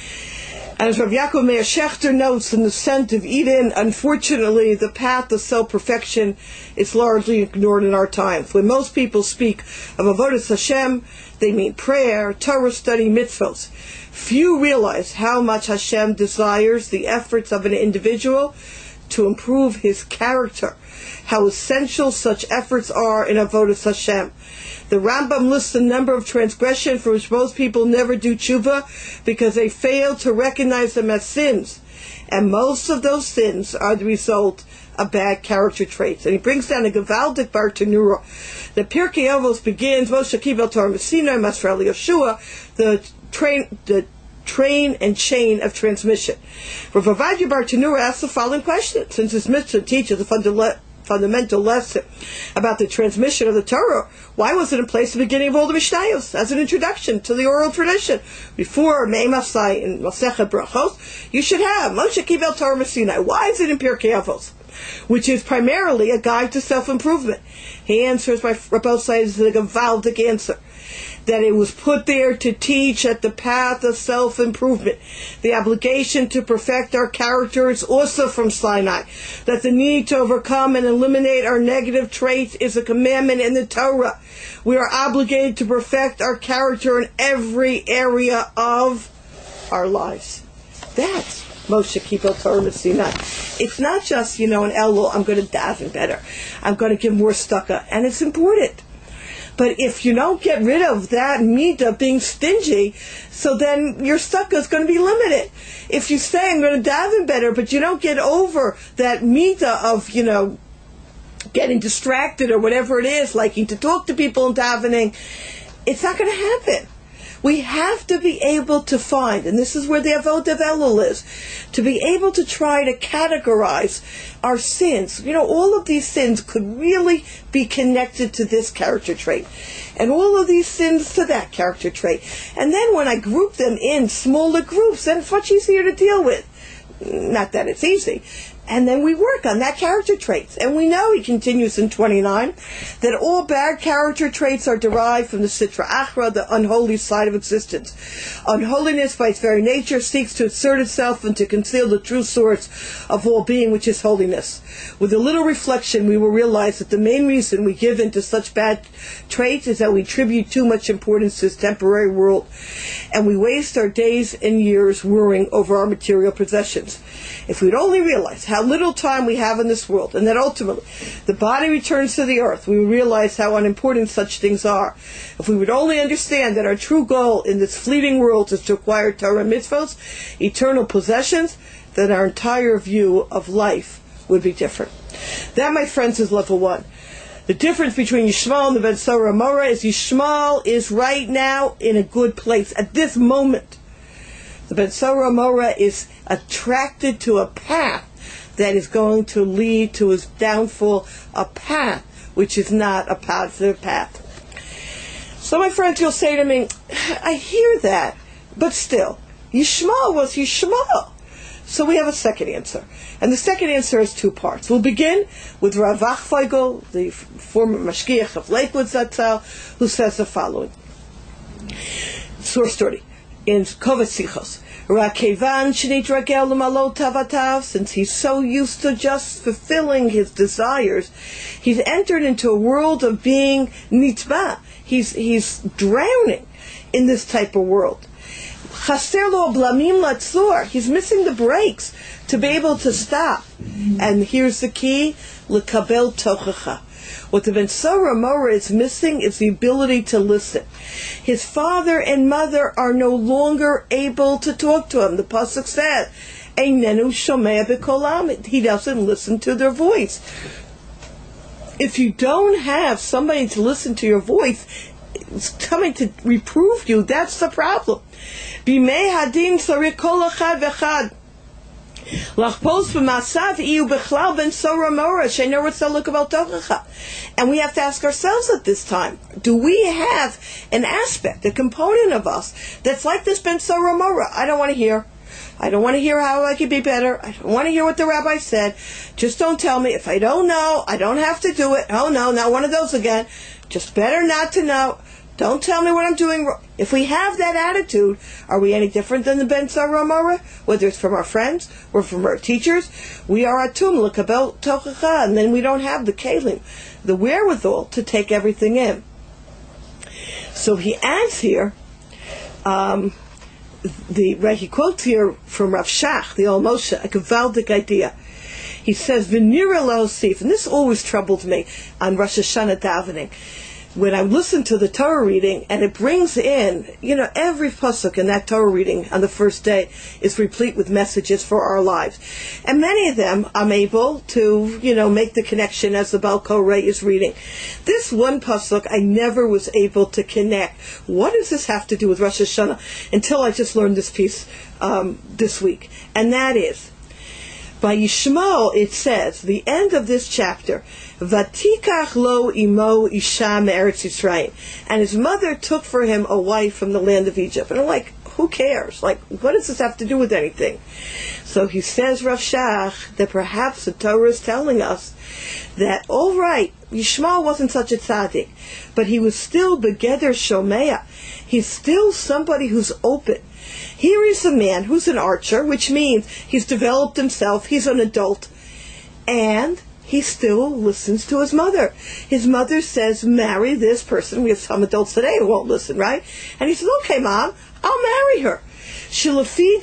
And as Rav Yaakov Meir Shechter notes in the Scent of Eden, unfortunately, the path of self-perfection is largely ignored in our times. When most people speak of Avodas Hashem, they mean prayer, Torah study, mitzvos. Few realize how much Hashem desires the efforts of an individual to improve his character, how essential such efforts are in Avodas Hashem. The Rambam lists a number of transgressions for which most people never do tshuva because they fail to recognize them as sins. And most of those sins are the result of bad character traits. And he brings down a Gevaldik Bar Tanura. The Pirkei Avos begins, Moshe Kibel Torah Messina, Masra Yeshua, the train, the train and chain of transmission. Rav Ovadia Bar Tanura asks the following question. Since his mitzvah teaches a fundamental fundamental lesson about the transmission of the Torah, why was it in place at the beginning of all the Mishnayos as an introduction to the oral tradition? Before Me'emasai in Masechet Brachos, you should have Moshe Kibel Torah Messina. Why is it in Pirkei Avos, which is primarily a guide to self-improvement? He answers by Rabbi says the Gevaldik answer, that it was put there to teach at the path of self-improvement. The obligation to perfect our character is also from Sinai. That the need to overcome and eliminate our negative traits is a commandment in the Torah. We are obligated to perfect our character in every area of our lives. That's Moshe Kibel Torah Messina. It's not just, you know, an Elul, I'm going to daven better. I'm going to give more stucca. And it's important. But if you don't get rid of that midah being stingy, so then your sukkah is going to be limited. If you say, I'm going to daven better, but you don't get over that midah of, you know, getting distracted or whatever it is, liking to talk to people and davening, it's not going to happen. We have to be able to find, and this is where the Avodah Elul is, to be able to try to categorize our sins. You know, all of these sins could really be connected to this character trait, and all of these sins to that character trait. And then when I group them in smaller groups, then it's much easier to deal with. Not that it's easy. And then we work on that character traits. And we know, he continues in twenty-nine, that all bad character traits are derived from the Sitra Achra, the unholy side of existence. Unholiness, by its very nature, seeks to assert itself and to conceal the true source of all being, which is holiness. With a little reflection, we will realize that the main reason we give in to such bad traits is that we attribute too much importance to this temporary world, and we waste our days and years worrying over our material possessions. If we'd only realize how little time we have in this world, and that ultimately the body returns to the earth, we would realize how unimportant such things are. If we would only understand that our true goal in this fleeting world is to acquire Torah mitzvos, eternal possessions, then our entire view of life would be different. That, my friends, is level one. The difference between Yishmael and the Ben Sora Amora is Yishmael is right now in a good place at this moment. The Ben Sora Amora is attracted to a path that is going to lead to his downfall, a path which is not a positive path. So my friends, you'll say to me, I hear that, but still, Yishmael was Yishmael. So we have a second answer. And the second answer has two parts. We'll begin with Rav Achfeigel, the former Mashgiach of Lakewood Zatzal, who says the following. Source thirty. In Kovetz Sichos, Since he's so used to just fulfilling his desires, he's entered into a world of being nitba. He's he's drowning in this type of world. He's missing the brakes to be able to stop. And here's the key: lekabel tochacha. What the Ben Sora Mora is missing is the ability to listen. His father and mother are no longer able to talk to him. The pasuk says, "Einenu shomea b'kolam." He doesn't listen to their voice. If you don't have somebody to listen to your voice, it's coming to reprove you. That's the problem. Bimei hadin tzarich kol echad v'echad. And we have to ask ourselves at this time, do we have an aspect, a component of us that's like this Ben Sora Mora? I don't want to hear. I don't want to hear how I could be better. I don't want to hear what the rabbi said. Just don't tell me. If I don't know, I don't have to do it. Oh no, not one of those again. Just better not to know. Don't tell me what I'm doing wrong. If we have that attitude, are we any different than the Ben Sora Mora? Whether it's from our friends or from our teachers, we are atum l'kabel tochacha, and then we don't have the kelim, the wherewithal to take everything in. So he adds here, um, the right, he quotes here from Rav Shach, the Ol Moshe, a gewaldic idea. He says, "V'nira la'osif," and this always troubled me on Rosh Hashanah davening. When I listen to the Torah reading, and it brings in, you know, every pasuk in that Torah reading on the first day is replete with messages for our lives. And many of them I'm able to, you know, make the connection as the Baal Koreh is reading. This one pasuk I never was able to connect. What does this have to do with Rosh Hashanah? Until I just learned this piece um, this week. And that is, by Yishmael, it says, the end of this chapter, Vatikach lo imo isha me'eretz Yisrael, and his mother took for him a wife from the land of Egypt. And I'm like, who cares? Like, what does this have to do with anything? So he says, Rav Shach, that perhaps the Torah is telling us that, all right, Yishmael wasn't such a tzaddik, but he was still begeder shomea. He's still somebody who's open. Here is a man who's an archer, which means he's developed himself, he's an adult, and he still listens to his mother. His mother says, marry this person. We have some adults today who won't listen, right? And he says, okay, Mom, I'll marry her. He listened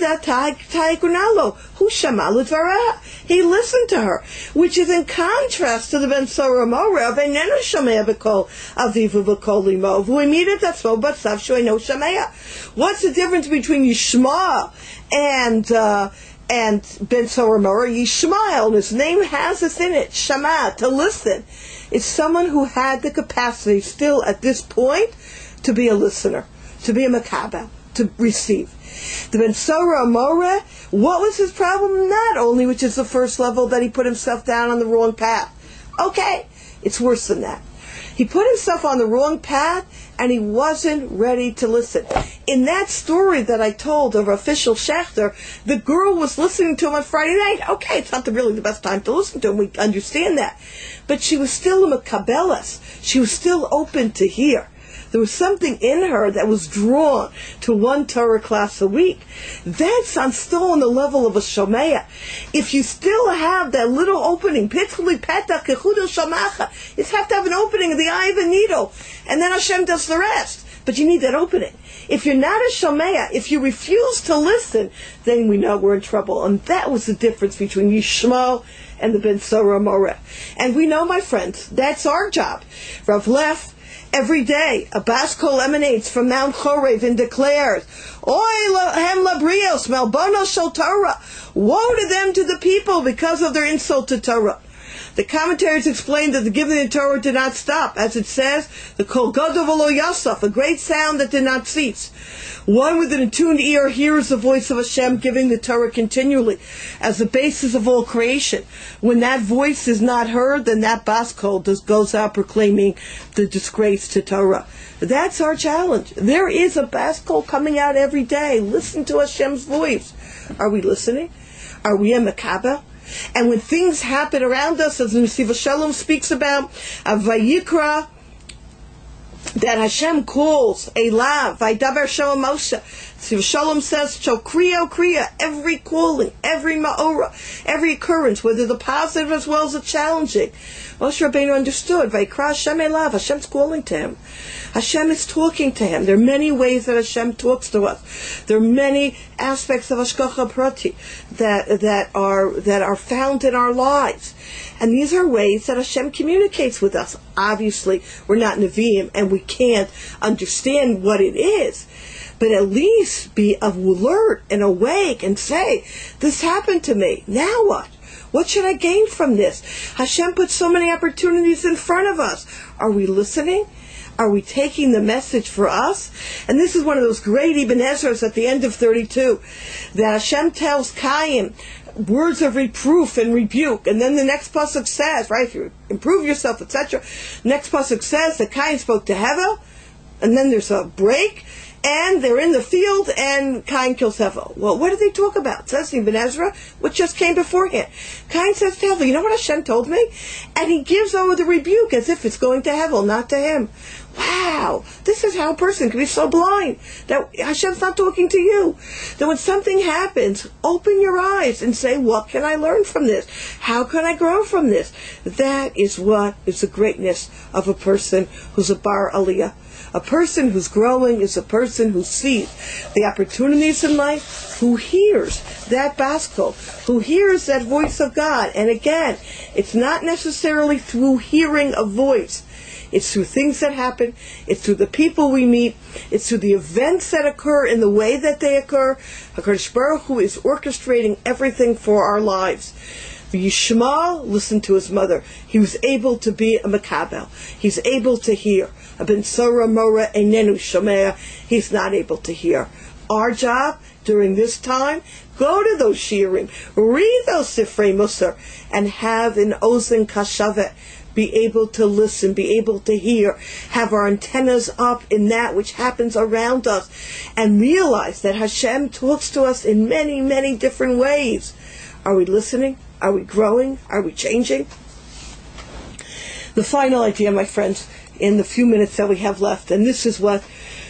to her, which is in contrast to the Ben Sora Mora of Einenu Shomea b'kol avivu b'kol imo v'u'imida tatzmo b'tzav she'eino shomea. What's the difference between Yishmael and uh, and Ben Sora Mora? Yishmael, and his name has this in it, Shama, to listen. It's someone who had the capacity still at this point to be a listener, to be a makabel, to receive. The Ben Sora Mora, what was his problem? Not only, which is the first level, that he put himself down on the wrong path. Okay, it's worse than that. He put himself on the wrong path, and he wasn't ready to listen. In that story that I told of official Schechter, the girl was listening to him on Friday night. Okay, it's not the, really the best time to listen to him. We understand that. But she was still a makabelas. She was still open to hear. There was something in her that was drawn to one Torah class a week. That's on still on the level of a shomea. If you still have that little opening, pitchuli petach kechudo shamacha, you have to have an opening of the eye of a needle, and then Hashem does the rest. But you need that opening. If you're not a shomea, if you refuse to listen, then we know we're in trouble. And that was the difference between Yishmael and the Ben Sora Mora. And we know, my friends, that's our job. Rav Leff, every day, a bas kol emanates from Mount Chorev and declares, Oy hem labrios, malbonos shel Torah. Woe to them, to the people, because of their insult to Torah. The commentaries explain that the giving of Torah did not stop. As it says, the kol gadol v'lo yasaf, a great sound that did not cease. One with an attuned ear hears the voice of Hashem giving the Torah continually as the basis of all creation. When that voice is not heard, then that bas kol just goes out proclaiming the disgrace to Torah. That's our challenge. There is a bas kol coming out every day. Listen to Hashem's voice. Are we listening? Are we a makabel? And when things happen around us, as Nesiva Shalom speaks about, a vayikra, that Hashem calls Elav, Vaydaber Shalom Moshe. Shalom says, Kriya, Kriya, every calling, every ma'ora, every occurrence, whether the positive as well as the challenging. Moshe Rabbeinu understood, Vayikra Hashem Elav, Hashem's calling to him. Hashem is talking to him. There are many ways that Hashem talks to us. There are many aspects of Hashgacha Prati that, that are, that are found in our lives. And these are ways that Hashem communicates with us. Obviously, we're not Nevi'im and we can't understand what it is. But at least be alert and awake and say, this happened to me. Now what? What should I gain from this? Hashem put so many opportunities in front of us. Are we listening? Are we taking the message for us? And this is one of those great Ibn Ezra's at the end of thirty-two, that Hashem tells Cain words of reproof and rebuke, and then the next pasuk says, right, if you improve yourself, et cetera. Next pasuk says that Cain spoke to Hevel, and then there's a break, and they're in the field, and Cain kills Hevel. Well, what do they talk about? It says Ibn Ezra, what just came beforehand. Cain says to Hevel, you know what Hashem told me? And he gives over the rebuke as if it's going to Hevel, not to him. Wow, this is how a person can be so blind that Hashem's not talking to you. That when something happens, open your eyes and say, what can I learn from this? How can I grow from this? That is what is the greatness of a person who's a bar aliyah. A person who's growing is a person who sees the opportunities in life, who hears that baskol, who hears that voice of God. And again, it's not necessarily through hearing a voice. It's through things that happen. It's through the people we meet. It's through the events that occur in the way that they occur. HaKadosh Baruch Hu is orchestrating everything for our lives. Yishmael listened to his mother. He was able to be a makabel. He's able to hear. Ben Sora Mora Einenu Shomea. He's not able to hear. Our job during this time, go to those shiurim, read those sifrei musar, and have an ozen kashavet. Be able to listen, be able to hear, have our antennas up in that which happens around us, and realize that Hashem talks to us in many, many different ways. Are we listening? Are we growing? Are we changing? The final idea, my friends, in the few minutes that we have left, and this is what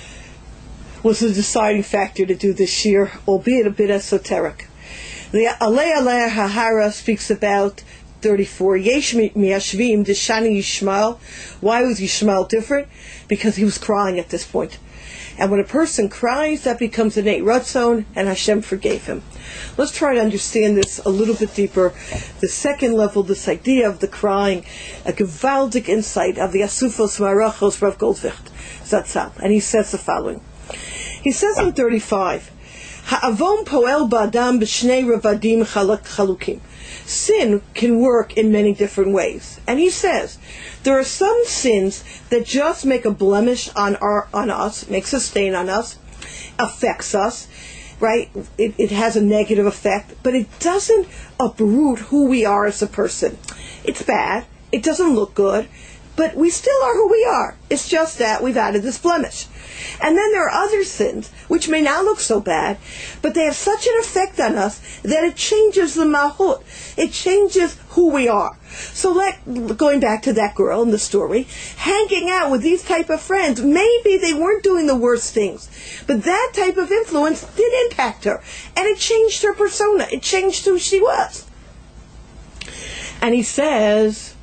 was the deciding factor to do this year, albeit a bit esoteric. The Alei Alei Hahara speaks about thirty-four. Yesh miyashvim deshani Yishmael. Why was Yishmael different? Because he was crying at this point. And when a person cries, that becomes an eight ratzon, and Hashem forgave him. Let's try to understand this a little bit deeper. The second level, this idea of the crying, a gewaldig insight of the Asufos Marachos Rav Goldvicht Zatzal. And he says the following. He says in thirty-five, Ha'avon poel ba'adam b'shnei ravadim chalukim. Sin can work in many different ways. And he says, there are some sins that just make a blemish on our on us, makes a stain on us, affects us, right? It, it has a negative effect, but it doesn't uproot who we are as a person. It's bad. It doesn't look good, but we still are who we are. It's just that we've added this blemish. And then there are other sins, which may not look so bad, but they have such an effect on us that it changes the mahut. It changes who we are. So let, going back to that girl in the story, hanging out with these type of friends, maybe they weren't doing the worst things, but that type of influence did impact her. And it changed her persona. It changed who she was. And he says,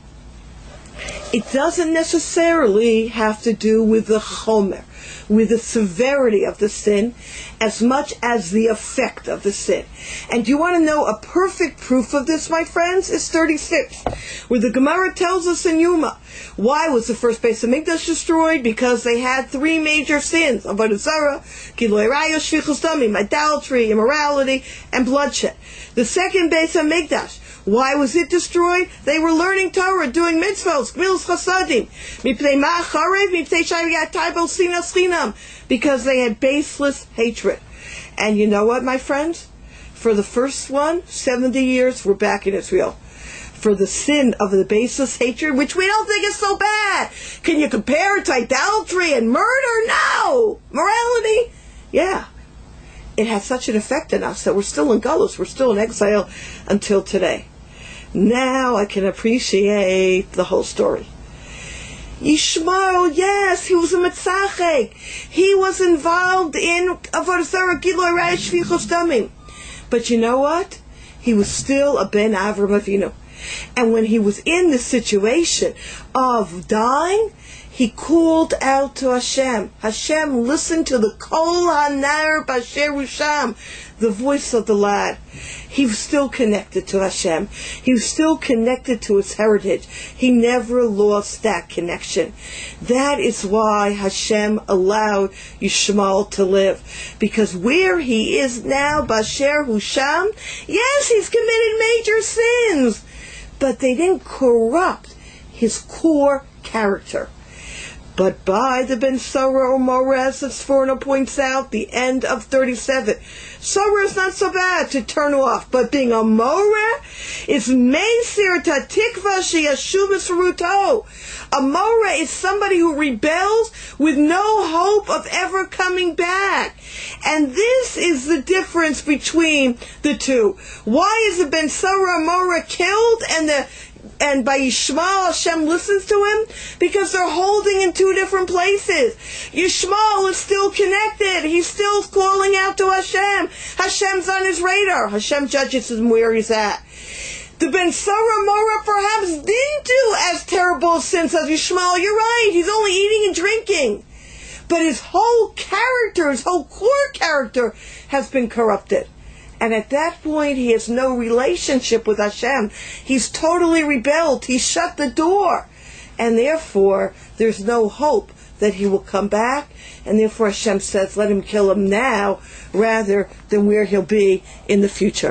it doesn't necessarily have to do with the chomer, with the severity of the sin, as much as the effect of the sin. And do you want to know a perfect proof of this, my friends? Is thirty-six, where the Gemara tells us in Yuma, why was the first Beis Hamikdash destroyed? Because they had three major sins: avodah zarah, gilui arayos, shfichus damim, idolatry, immorality, and bloodshed. The second Beis Hamikdash, why was it destroyed? They were learning Torah, doing mitzvos, gmilas chasadim, mipnei ma'acharev, mipnei shayat bo sinas chinam, because they had baseless hatred. And you know what, my friends? For the first one, seventy years, we're back in Israel. For the sin of the baseless hatred, which we don't think is so bad. Can you compare it to idolatry and murder? No! Morality? Yeah. It has such an effect on us that we're still in Galus, we're still in exile until today. Now I can appreciate the whole story. Yishmael, yes, he was a Metzachek. He was involved in Avodah Zarah, Gilui Arayos, Shfichus Damim. But you know what? He was still a Ben Avram Avinu. And when he was in the situation of dying, he called out to Hashem. Hashem listened to the Kol HaNar B'Asher Usham, the voice of the lad. He was still connected to Hashem. He was still connected to his heritage. He never lost that connection. That is why Hashem allowed Yishmael to live. Because where he is now, B'Asher Usham, yes, he's committed major sins, but they didn't corrupt his core character. But by the Ben Sora or Moreh, as Sforno points out, the end of thirty-seven, Sora is not so bad to turn off, but being a Moreh is Meisir Tatikva Sheyashuvas Ruto. A Moreh is somebody who rebels with no hope of ever coming back. And this is the difference between the two. Why is the Ben Sora Moreh killed and the And by Yishmael, Hashem listens to him? Because they're holding in two different places. Yishmael is still connected. He's still calling out to Hashem. Hashem's on his radar. Hashem judges him where he's at. The Ben Sora Moreh perhaps didn't do as terrible sins as Yishmael. You're right. He's only eating and drinking. But his whole character, his whole core character has been corrupted. And at that point, he has no relationship with Hashem. He's totally rebelled. He shut the door. And therefore, there's no hope that he will come back. And therefore, Hashem says, let him kill him now, rather than where he'll be in the future.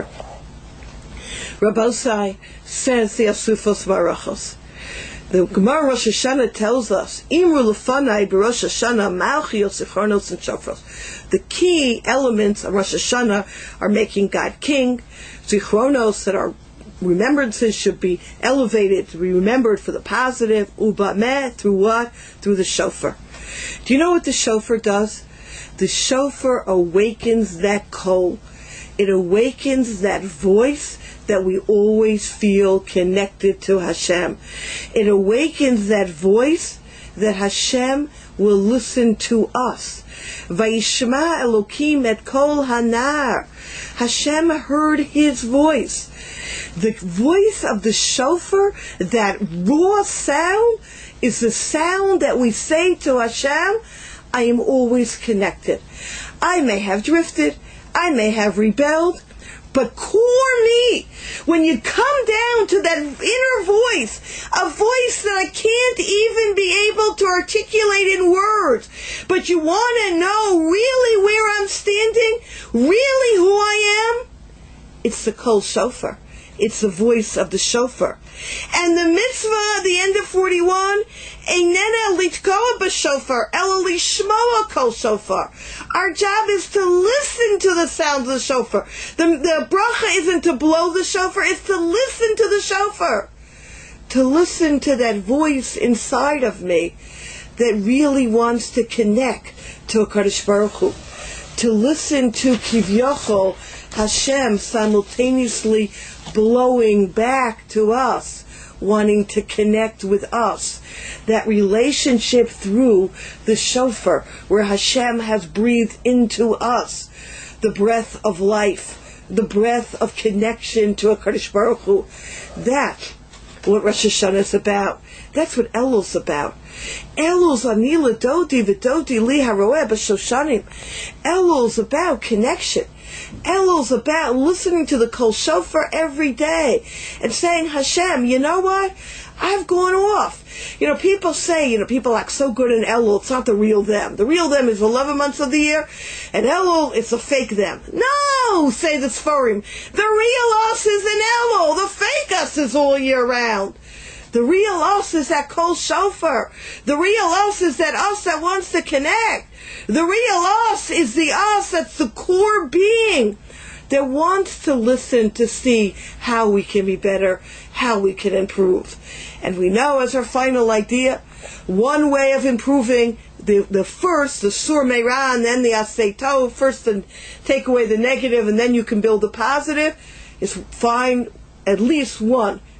Rabbosai says the Asufos Marachos. The Gemara Rosh Hashanah tells us, Imru Lefanai B'Rosh Hashanah Malchios Zichronos and Shofros. The key elements of Rosh Hashanah are making God king. Zichronos, that our remembrances should be elevated, to be remembered for the positive. Ubameh, through what? Through the shofar. Do you know what the shofar does? The shofar awakens that kol. It awakens that voice that we always feel connected to Hashem. It awakens that voice that Hashem will listen to us. Vayishma Elokim et kol hanar. Hashem heard his voice. The voice of the shofar, that raw sound, is the sound that we say to Hashem, I am always connected. I may have drifted, I may have rebelled, but core me, when you come down to that inner voice, a voice that I can't even be able to articulate in words, but you want to know really where I'm standing, really who I am, it's the kol shofar. It's the voice of the shofar. And the mitzvah at the end of forty-one, Einena litkoa b'shofar, ela lishmoa kol shofar. Our job is to listen to the sounds of the shofar. The, the bracha isn't to blow the shofar, it's to listen to the shofar. To listen to that voice inside of me that really wants to connect to HaKadosh Baruch Hu. To listen to Kivyochol, Hashem simultaneously blowing back to us, wanting to connect with us. That relationship through the shofar, where Hashem has breathed into us the breath of life, the breath of connection to HaKadosh Baruch Hu. That's what Rosh Hashanah is about. That's what Elul's about. Elul's anila dodi v'dodi li haroeh b'shoshanim. Elul's about connection. Elul's about listening to the kol shofar every day and saying, Hashem, you know what? I've gone off. You know, people say, you know, people act so good in Elul, it's not the real them. The real them is eleven months of the year, and Elul, it's a fake them. No, say the Sforim. The real us is in Elul. The fake us is all year round. The real us is that kol shofar. The real us is that us that wants to connect. The real us is the us that's the core being that wants to listen to see how we can be better, how we can improve. And we know as our final idea, one way of improving, the, the first, the sur meirah, and then the asay tov, first and take away the negative and then you can build the positive, is find at least one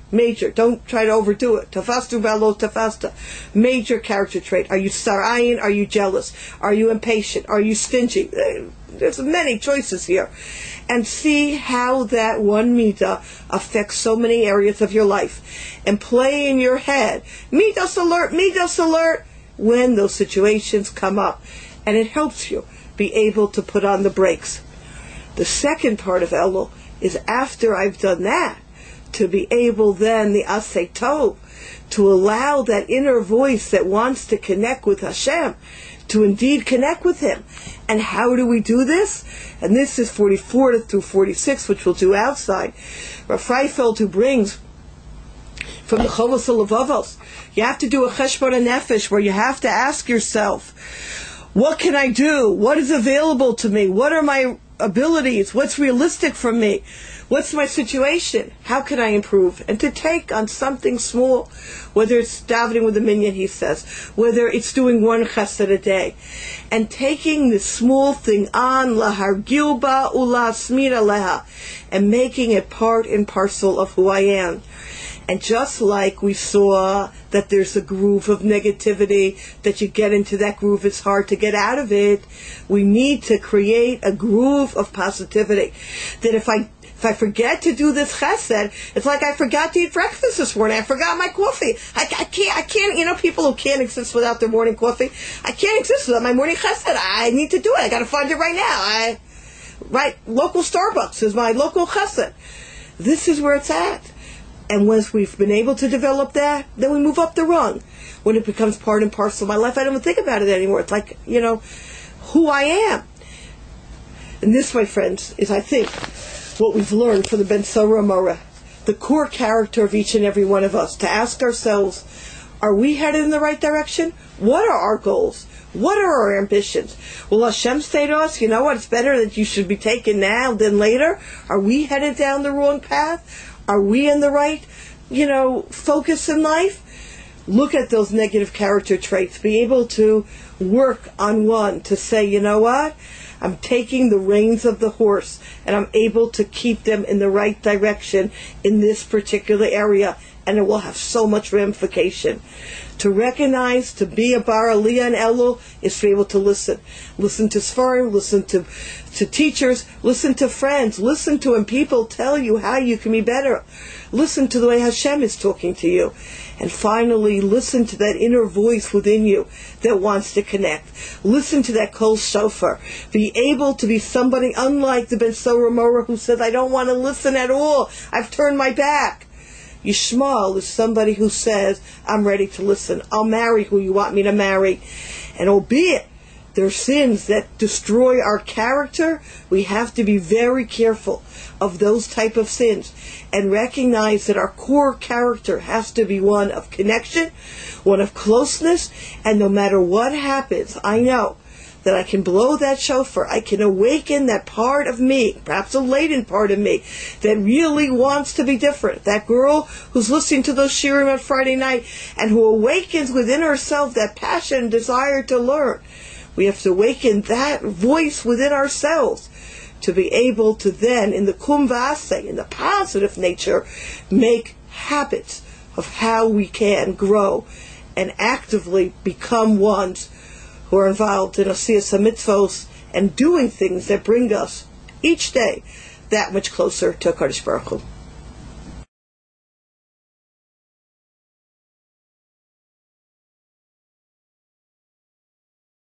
Major. Don't try to overdo it. Tafastu balo tafasta. Major character trait. Are you sarayin? Are you jealous? Are you impatient? Are you stingy? There's many choices here. And see how that one midah affects so many areas of your life. And play in your head. Midas alert, midas alert, when those situations come up. And it helps you be able to put on the brakes. The second part of Elul is after I've done that, to be able then, the Aseh Tov, to allow that inner voice that wants to connect with Hashem, to indeed connect with Him. And how do we do this? And this is forty-four through forty-six, which we'll do outside. Rav Freifeld, who brings from the Chovos HaLevavos, you have to do a Cheshbon HaNefesh, where you have to ask yourself, what can I do? What is available to me? What are my abilities? What's realistic for me? What's my situation? How can I improve? And to take on something small, whether it's davening with a minyan, he says, whether it's doing one chesed a day, and taking this small thing on, lahargil ba ulasmira leha, and making it part and parcel of who I am. And just like we saw that there's a groove of negativity, that you get into that groove, it's hard to get out of it, we need to create a groove of positivity. That if I If I forget to do this chesed, it's like I forgot to eat breakfast this morning. I forgot my coffee. I, I can't, I can't, you know, people who can't exist without their morning coffee. I can't exist without my morning chesed. I need to do it. I got to find it right now. I, right, local Starbucks is my local chesed. This is where it's at. And once we've been able to develop that, then we move up the rung. When it becomes part and parcel of my life, I don't even think about it anymore. It's like, you know, who I am. And this, my friends, is, I think, what we've learned from the Ben Sora Mora, the core character of each and every one of us, to ask ourselves, are we headed in the right direction? What are our goals? What are our ambitions? Will Hashem say to us, you know what, it's better that you should be taken now than later? Are we headed down the wrong path? Are we in the right, you know, focus in life? Look at those negative character traits. Be able to work on one, to say, you know what? I'm taking the reins of the horse, and I'm able to keep them in the right direction in this particular area, and it will have so much ramification. To recognize, to be a bar aliyah and Elul, is to be able to listen. Listen to Sfarim, listen to, to teachers, listen to friends, listen to when people tell you how you can be better. Listen to the way Hashem is talking to you. And finally, listen to that inner voice within you that wants to connect. Listen to that kol shofar. Be able to be somebody unlike the Ben Sora Mora who says, I don't want to listen at all. I've turned my back. Yishmael is somebody who says, I'm ready to listen. I'll marry who you want me to marry. And albeit there are sins that destroy our character, we have to be very careful of those type of sins and recognize that our core character has to be one of connection, one of closeness, and no matter what happens, I know that I can blow that shofar, I can awaken that part of me, perhaps a latent part of me, that really wants to be different. That girl who's listening to those shirim on Friday night and who awakens within herself that passion and desire to learn. We have to awaken that voice within ourselves to be able to then, in the kum v'aseh, in the positive nature, make habits of how we can grow and actively become ones who are involved in asiyas mitzvos and doing things that bring us each day that much closer to HaKadosh Baruch Hu.